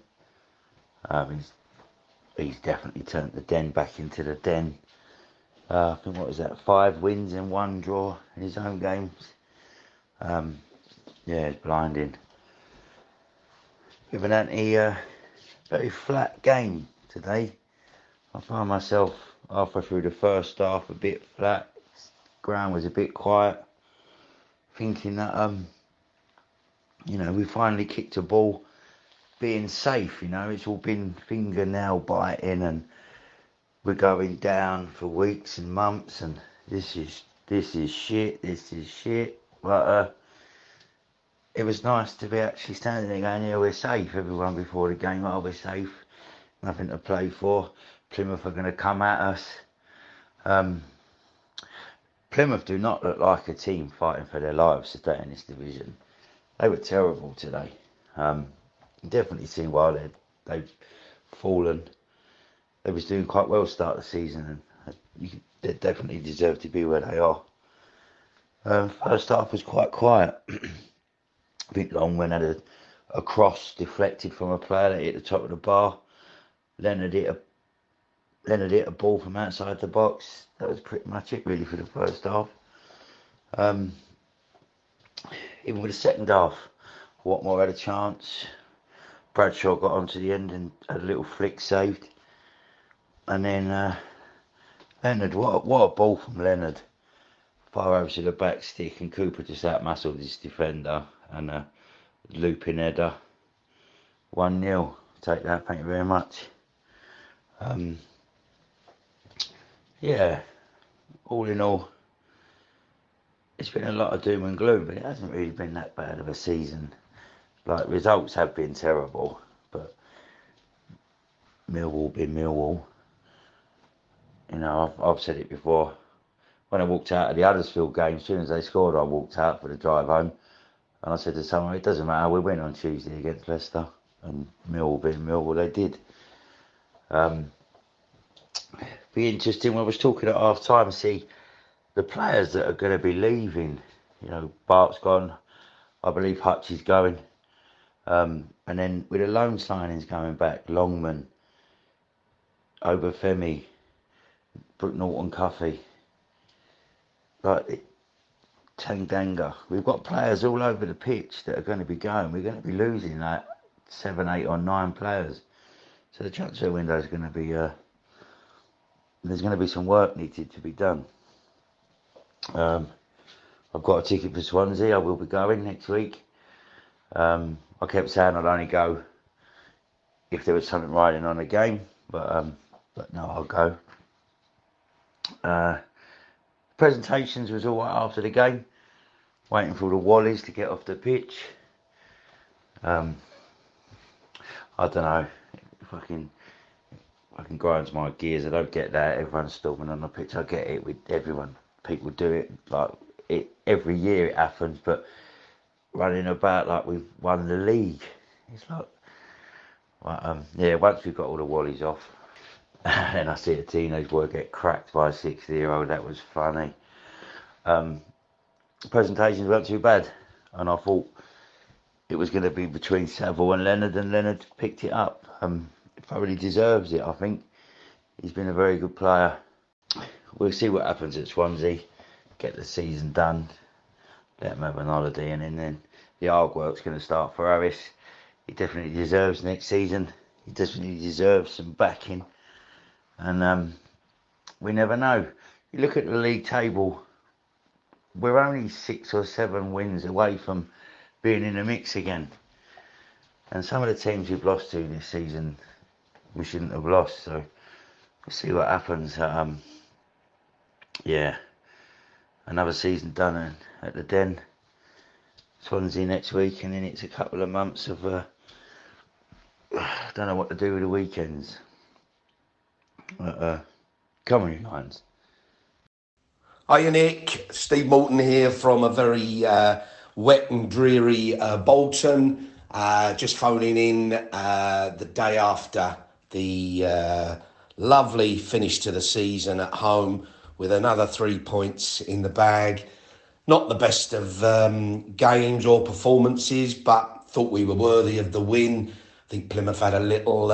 Speaker 17: He's definitely turned the Den back into the Den. I think, 5 wins and 1 draw in his home games. It's blinding. With an very flat game today. I found myself halfway through the first half a bit flat. Ground was a bit quiet. Thinking that we finally kicked a ball being safe, it's all been fingernail biting and we're going down for weeks and months and this is shit. But it was nice to be actually standing there going, yeah, we're safe. Everyone before the game, we're safe. Nothing to play for. Plymouth are going to come at us. Plymouth do not look like a team fighting for their lives today in this division. They were terrible today. Definitely seen why they've fallen. They was doing quite well to start the season, and they definitely deserve to be where they are. First half was quite quiet. I think Longman had a cross deflected from a player that hit the top of the bar. Leonard hit a ball from outside the box. That was pretty much it really for the first half. Even with the second half, Watmore had a chance. Bradshaw got onto the end and had a little flick saved. And then Leonard, what a ball from Leonard. Far over to the back stick, and Cooper just outmuscled his defender and a looping header. 1-0. Take that, thank you very much. All in all, it's been a lot of doom and gloom, but it hasn't really been that bad of a season. Like, results have been terrible, but Millwall being Millwall. I've said it before. When I walked out of the Huddersfield game, as soon as they scored, I walked out for the drive home. And I said to someone, it doesn't matter, we win on Tuesday against Leicester. And Millwall being Millwall, they did. Be interesting when I was talking at half time, see the players that are going to be leaving. Bart's gone, I believe Hutch is going. And then with the loan signings coming back, Longman, Obafemi, Brook Norton Cuffy, Tanganga. We've got players all over the pitch that are going to be going. We're going to be losing 7, 8 or 9 players. So the transfer window is going to be, there's going to be some work needed to be done. I've got a ticket for Swansea. I will be going next week. I kept saying I'd only go if there was something riding on the game, but no, I'll go. Presentations was all right after the game, waiting for the Wallies to get off the pitch. I don't know, fucking grinds my gears. I don't get that. Everyone's storming on the pitch. I get it with everyone. People do it like it every year. It happens, but running about like we've won the league, it's like, yeah. Once we've got all the Wallies off, and I see a teenage boy get cracked by a 60-year-old, that was funny. Presentations weren't too bad, and I thought it was going to be between Saville and Leonard picked it up. He probably deserves it, I think. He's been a very good player. We'll see what happens at Swansea. Get the season done. Let him have an holiday, and then the hard work's going to start for Harris. He definitely deserves next season. He definitely deserves some backing. And we never know. You look at the league table, we're only 6 or 7 wins away from being in the mix again. And some of the teams we've lost to this season, we shouldn't have lost. So we'll see what happens. Yeah, another season done at the Den. Swansea next week, and then it's a couple of months of I don't know what to do with the weekends. Come on, you Lions.
Speaker 18: Hiya Nick, Steve Morton here from a very wet and dreary Bolton. Just phoning in the day after the lovely finish to the season at home with another 3 points in the bag. Not the best of games or performances, but thought we were worthy of the win. I think Plymouth had a little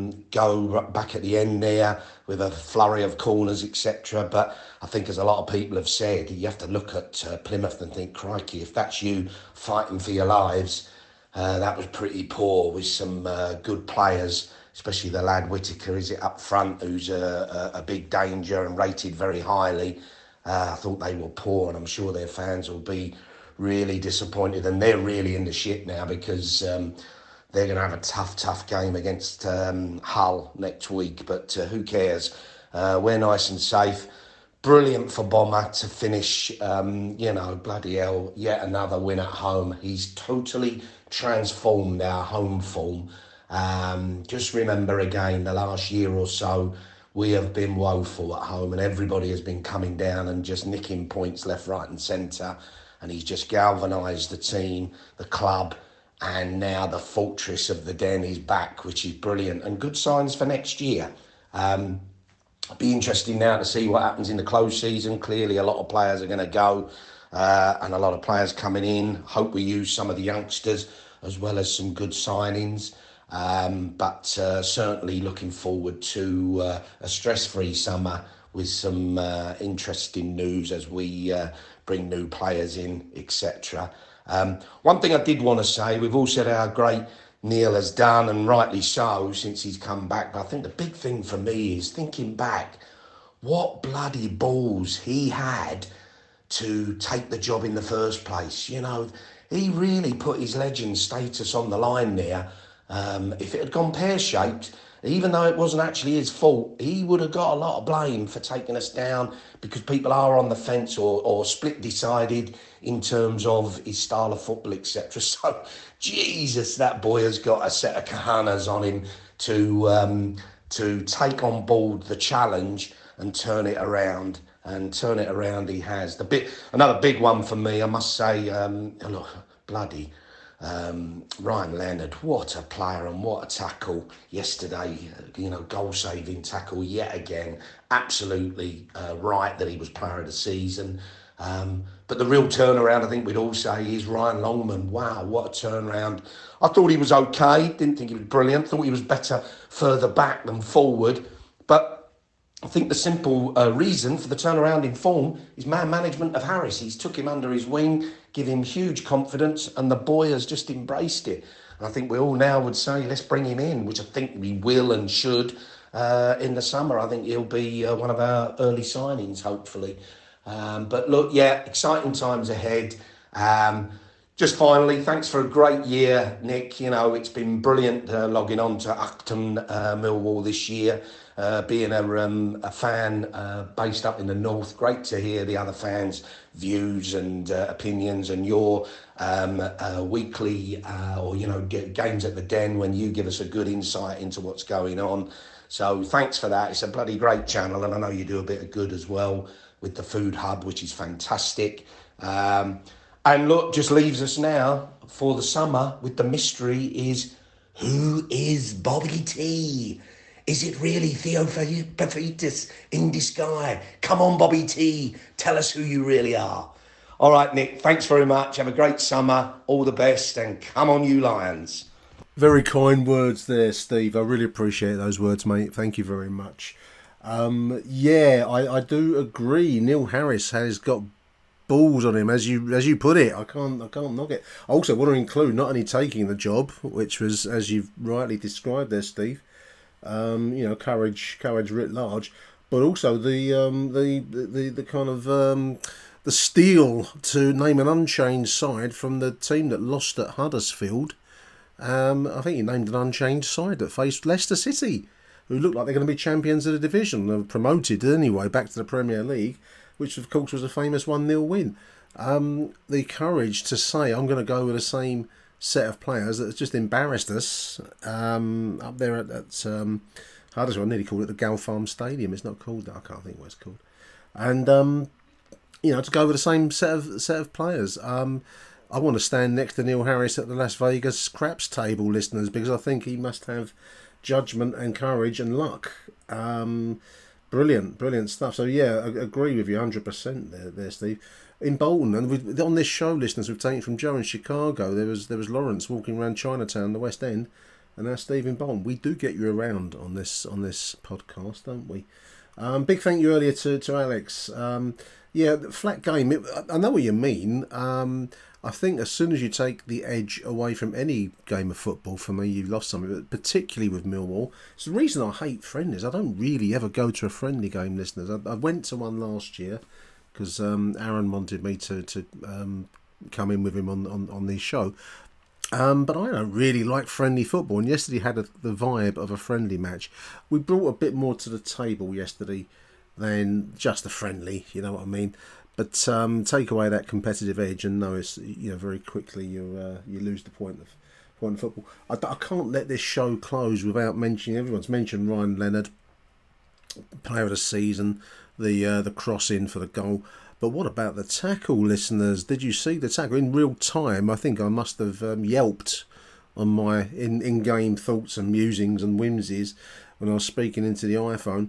Speaker 18: go back at the end there with a flurry of corners, etc. But I think, as a lot of people have said, you have to look at Plymouth and think, crikey, if that's you fighting for your lives, that was pretty poor with some good players, especially the lad Whittaker, is it up front, who's a big danger and rated very highly. I thought they were poor, and I'm sure their fans will be really disappointed, and they're really in the shit now because they're going to have a tough game against Hull next week, but who cares? We're nice and safe. Brilliant for Bomber to finish, bloody hell, yet another win at home. He's totally transformed our home form. Just remember again, the last year or so, we have been woeful at home, and everybody has been coming down and just nicking points left, right and centre. And he's just galvanised the team, the club, and now the fortress of the Den is back, which is brilliant, and good signs for next year. It'll be interesting now to see what happens in the close season. Clearly, a lot of players are going to go, and a lot of players coming in. Hope we use some of the youngsters as well as some good signings. But certainly looking forward to a stress-free summer with some interesting news as we bring new players in, etc. One thing I did want to say, we've all said how great Neil has done, and rightly so, since he's come back. But I think the big thing for me is thinking back, what bloody balls he had to take the job in the first place. You know, he really put his legend status on the line there. If it had gone pear-shaped, even though it wasn't actually his fault, he would have got a lot of blame for taking us down, because people are on the fence or split-decided in terms of his style of football, etc. So, Jesus, that boy has got a set of cojones on him to take on board the challenge and turn it around. And turn it around he has. Another big one for me, I must say, look, bloody... Ryan Leonard, what a player and what a tackle yesterday, goal-saving tackle yet again. Absolutely right that he was player of the season. But the real turnaround, I think we'd all say, is Ryan Longman. Wow, what a turnaround. I thought he was okay, didn't think he was brilliant, thought he was better further back than forward. But I think the simple reason for the turnaround in form is man management of Harris. He's took him under his wing, give him huge confidence, and the boy has just embraced it. And I think we all now would say, let's bring him in, which I think we will and should in the summer. I think he'll be one of our early signings, hopefully. But look, yeah, exciting times ahead. Just finally, thanks for a great year, Nick. You know, it's been brilliant logging on to Acton Millwall this year. Being a fan based up in the north, great to hear the other fans' views and opinions, and your weekly or games at the Den when you give us a good insight into what's going on. So thanks for that. It's a bloody great channel, and I know you do a bit of good as well with the Food Hub, which is fantastic. And look, just leaves us now for the summer with the mystery is, who is Bobby T? Is it really Theo Paphitis in disguise? Come on, Bobby T, tell us who you really are. All right, Nick, thanks very much. Have a great summer. All the best, and come on, you Lions.
Speaker 7: Very kind words there, Steve. I really appreciate those words, mate. Thank you very much. I do agree. Neil Harris has got balls on him, as you put it. I can't knock it. I also want to include not only taking the job, which was, as you've rightly described there, Steve, courage writ large, but also the kind of the steel to name an unchanged side from the team that lost at Huddersfield. I think he named an unchanged side that faced Leicester City, who looked like they're going to be champions of the division, and promoted anyway back to the Premier League, which of course was a famous 1-0 win. The courage to say, I'm going to go with the same set of players that has just embarrassed us up there at Huddersfield. I nearly called it the Gal Farm Stadium. It's not called that. I can't think what it's called. And, to go with the same set of players. I want to stand next to Neil Harris at the Las Vegas craps table, listeners, because I think he must have judgment and courage and luck. Brilliant stuff. So yeah, I agree with you 100% there, Steve. In Bolton, and on this show, listeners, we've taken from Joe in Chicago. There was Lawrence walking around Chinatown, the West End, and now Steve in Bolton. We do get you around on this podcast, don't we? Big thank you earlier to Alex. Flat game. I know what you mean. I think as soon as you take the edge away from any game of football, for me, you've lost something, but particularly with Millwall. It's the reason I hate friendlies. I don't really ever go to a friendly game, listeners. I went to one last year because Aaron wanted me to come in with him on the show. But I don't really like friendly football, and yesterday had the vibe of a friendly match. We brought a bit more to the table yesterday than just a friendly, you know what I mean? But take away that competitive edge, and notice, very quickly you lose the point of football. I can't let this show close without mentioning, everyone's mentioned Ryan Leonard, player of the season, the cross in for the goal. But what about the tackle, listeners? Did you see the tackle in real time? I think I must have yelped on my in-game thoughts and musings and whimsies when I was speaking into the iPhone.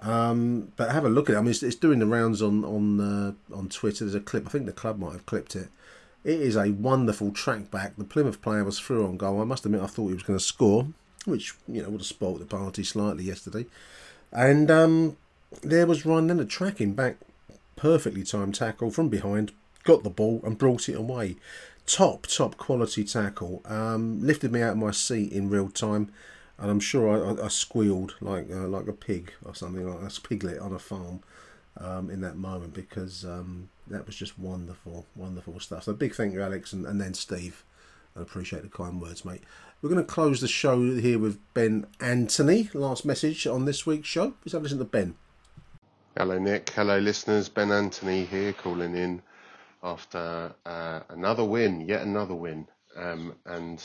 Speaker 7: But have a look at it. I mean, it's doing the rounds on Twitter. There's a clip. I think the club might have clipped it. It is a wonderful track back. The Plymouth player was through on goal. I must admit, I thought he was going to score, which would have spoilt the party slightly yesterday. And there was Ryan Leonard tracking back, perfectly timed tackle from behind, got the ball and brought it away. Top quality tackle. Lifted me out of my seat in real time. And I'm sure I squealed like a pig or something, like a piglet on a farm in that moment, because that was just wonderful stuff. So big thank you, Alex, and then Steve. I appreciate the kind words, mate. We're going to close the show here with Ben Anthony. Last message on this week's show. Let's have a listen to Ben.
Speaker 19: Hello, Nick. Hello, listeners. Ben Anthony here, calling in after another win, yet another win. And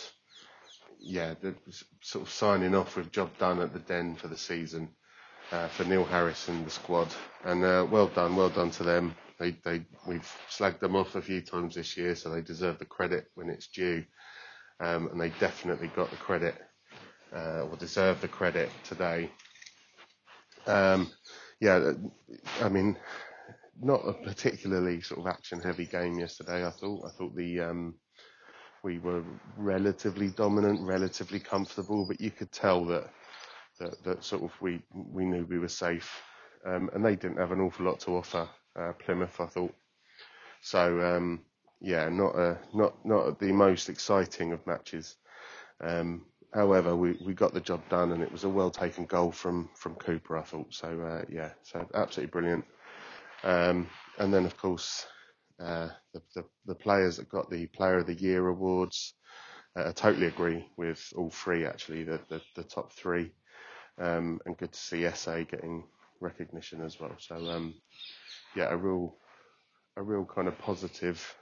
Speaker 19: yeah, sort of signing off with job done at the Den for the season for Neil Harris and the squad. And well done to them. We've slagged them off a few times this year, so they deserve the credit when it's due. And they definitely got the credit, or deserve the credit today. I mean, not a particularly sort of action-heavy game yesterday. I thought we were relatively dominant, relatively comfortable, but you could tell that sort of we knew we were safe, and they didn't have an awful lot to offer. Plymouth, I thought. So not the most exciting of matches. However, we got the job done, and it was a well taken goal from Cooper, I thought. So so absolutely brilliant. And then of course the players that got the Player of the Year awards. I totally agree with all three, actually, the top three, and good to see SA getting recognition as well. So yeah, a real kind of positive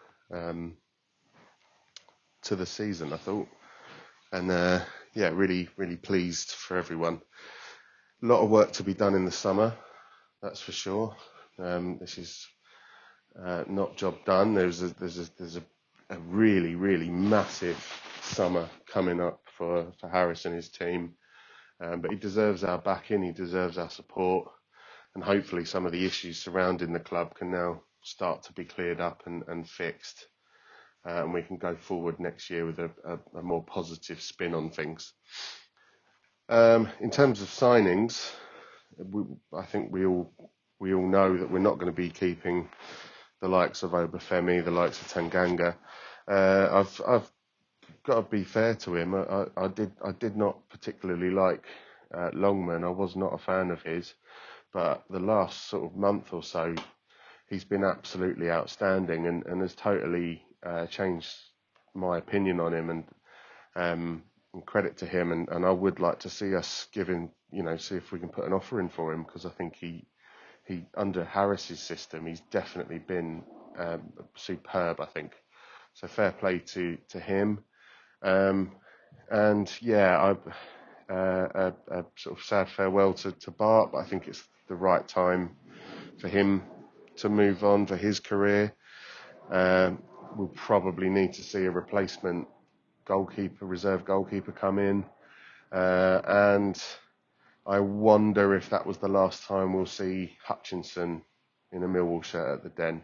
Speaker 19: to the season, I thought, and yeah, really pleased for everyone. A lot of work to be done in the summer, that's for sure. This is not job done. There's a really massive summer coming up for Harris and his team, but he deserves our backing, he deserves our support, and hopefully some of the issues surrounding the club can now start to be cleared up and fixed, and we can go forward next year with a more positive spin on things. In terms of signings, I think we all know that we're not going to be keeping the likes of Obafemi, the likes of Tanganga. I've got to be fair to him. I did not particularly like Longman. I was not a fan of his, but the last sort of month or so, he's been absolutely outstanding and has totally changed my opinion on him. And credit to him. And I would like to see us give him, see if we can put an offer in for him, because I think he under Harris's system, he's definitely been superb, I think. So fair play to him. And yeah, a sort of sad farewell to Bart, but I think it's the right time for him to move on for his career. We'll probably need to see a replacement reserve goalkeeper come in. And I wonder if that was the last time we'll see Hutchinson in a Millwall shirt at the Den.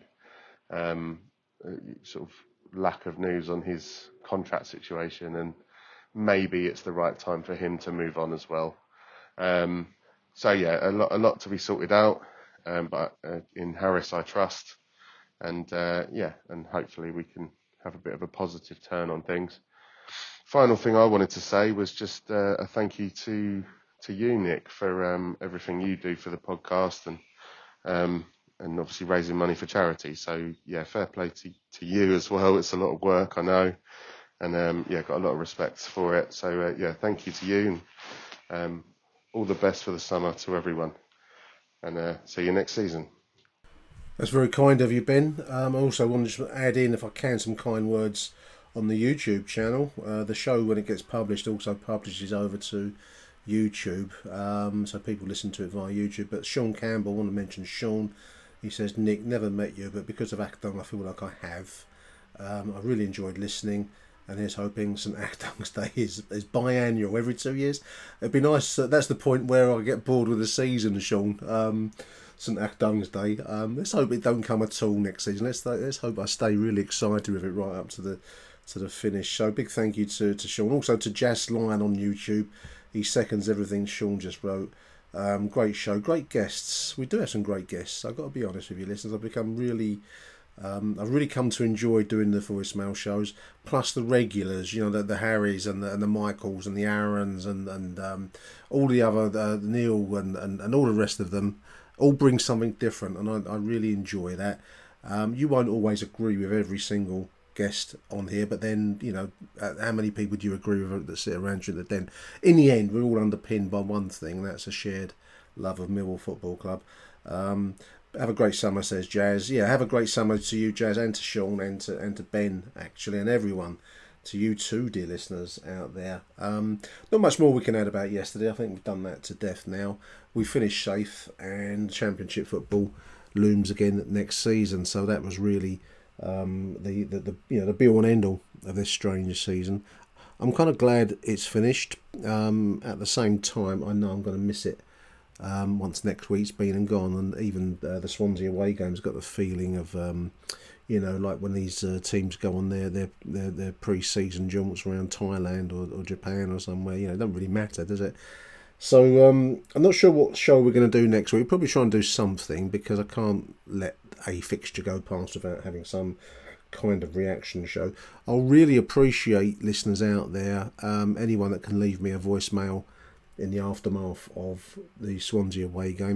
Speaker 19: Sort of lack of news on his contract situation, and maybe it's the right time for him to move on as well. So yeah, a lot to be sorted out, but in Harris I trust, and yeah, and hopefully we can have a bit of a positive turn on things. Final thing I wanted to say was just a thank you to you, Nick, for everything you do for the podcast and obviously raising money for charity. So yeah, fair play to you as well. It's a lot of work, I know, and yeah, got a lot of respect for it. So yeah, thank you to you, and all the best for the summer to everyone, and see you next season.
Speaker 7: That's very kind of you, Ben. I also wanted to add in, if I can, some kind words on the YouTube channel. The show, when it gets published, also publishes over to YouTube, so people listen to it via YouTube. But Sean Campbell, I want to mention Sean. He says, Nick, never met you, but because of Actung I feel like I have. I really enjoyed listening, and here's hoping St Actung's Day is biannual, every 2 years. It'd be nice. That's the point where I get bored with the season, Sean. St Actung's Day. Let's hope it don't come at all next season. Let's hope I stay really excited with it right up to the finish. So big thank you to Sean. Also to Jazz Lion on YouTube. He seconds everything Sean just wrote. Great show, great guests. We do have some great guests. I've got to be honest with you, listeners. I've really come to enjoy doing the voicemail shows. Plus the regulars, the Harrys and the Michaels and the Aarons and all the other Neil and all the rest of them. All bring something different, and I really enjoy that. You won't always agree with every single guest on here, but then, how many people do you agree with that sit around you at the Den? In the end, we're all underpinned by one thing, and that's a shared love of Millwall Football Club. Have a great summer, says Jazz. Yeah, have a great summer to you, Jazz, and to Sean, and to Ben, actually, and everyone. To you too, dear listeners out there. Not much more we can add about yesterday. I think we've done that to death now. We finished safe, and Championship football looms again next season. So that was really the be all and end all of this strange season. I'm kind of glad it's finished. At the same time, I know I'm going to miss it once next week's been and gone, and even the Swansea away game's got the feeling of like when these teams go on their pre-season jaunts around Thailand or Japan or somewhere. It doesn't really matter, does it? So I'm not sure what show we're going to do next week. We'll probably try and do something, because I can't let a fixture go past without having some kind of reaction show. I'll really appreciate listeners out there, anyone that can leave me a voicemail in the aftermath of the Swansea away game.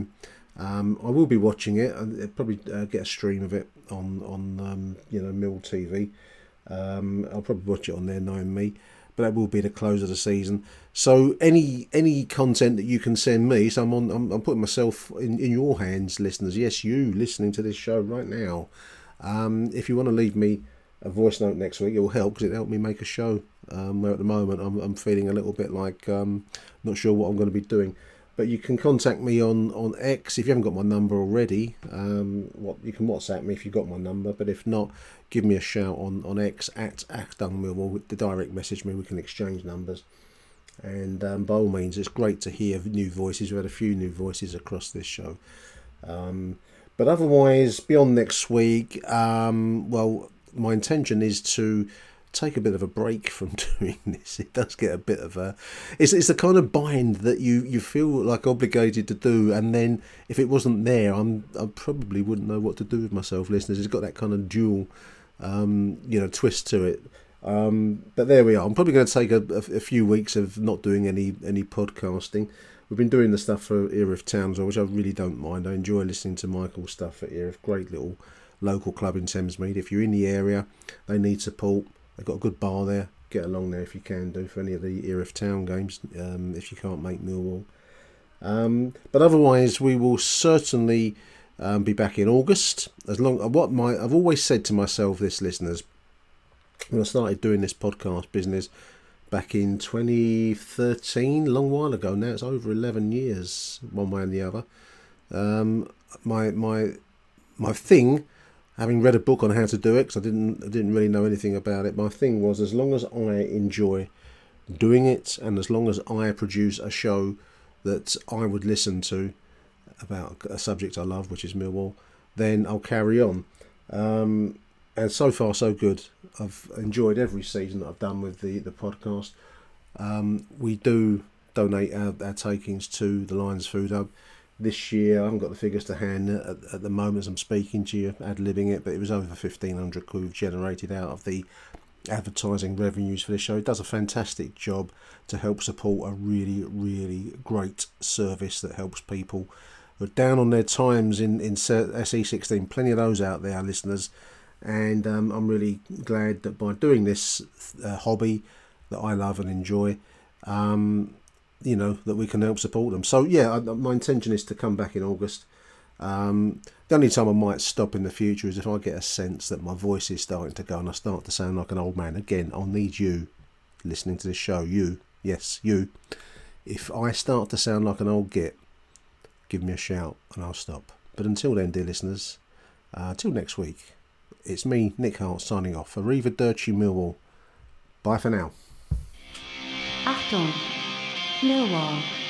Speaker 7: I will be watching it. I'll probably get a stream of it on Mill TV. I'll probably watch it on there, knowing me. But that will be the close of the season. So any content that you can send me, so I'm putting myself in your hands, listeners. Yes, you listening to this show right now. If you want to leave me a voice note next week, it will help, because it helped me make a show. Where at the moment I'm feeling a little bit like not sure what I'm going to be doing. But you can contact me on X if you haven't got my number already. You can WhatsApp me if you've got my number, but if not, give me a shout on X at Achdung Millwall. With the direct message me, we can exchange numbers. And by all means, it's great to hear new voices. We've had a few new voices across this show. But otherwise, beyond next week, my intention is to take a bit of a break from doing this. It does get a bit of a... It's the kind of bind that you feel like obligated to do, and then if it wasn't there, I probably wouldn't know what to do with myself, listeners. It's got that kind of dual twist to it. But there we are. I'm probably going to take a few weeks of not doing any podcasting. We've been doing the stuff for Erith Town, which I really don't mind. I enjoy listening to Michael's stuff at Erith. Great little local club in Thamesmead. If you're in the area, they need support. They've got a good bar there. Get along there if you can do for any of the Erith Town games, if you can't make Millwall. But otherwise, we will certainly be back in August. I've always said to myself this, listeners, when I started doing this podcast business back in 2013, a long while ago now, it's over 11 years, one way and the other. My thing, having read a book on how to do it, because I didn't really know anything about it, my thing was, as long as I enjoy doing it, and as long as I produce a show that I would listen to about a subject I love, which is Millwall, then I'll carry on. And so far, so good. I've enjoyed every season that I've done with the podcast. We do donate our takings to the Lions Food Hub. This year, I haven't got the figures to hand at the moment as I'm speaking to you, ad-libbing it, but it was over 1,500 quid we've generated out of the advertising revenues for this show. It does a fantastic job to help support a really, really great service that helps people who are down on their times in SE16. Plenty of those out there, listeners. And I'm really glad that by doing this hobby that I love and enjoy, that we can help support them. So yeah, my intention is to come back in August. The only time I might stop in the future is if I get a sense that my voice is starting to go and I start to sound like an old man. Again, I'll need you listening to this show. You, yes, you. If I start to sound like an old git, give me a shout and I'll stop. But until then, dear listeners, till next week, it's me, Nick Hart, signing off. Arrivederci Millwall. Bye for now.
Speaker 20: Achtung, Millwall.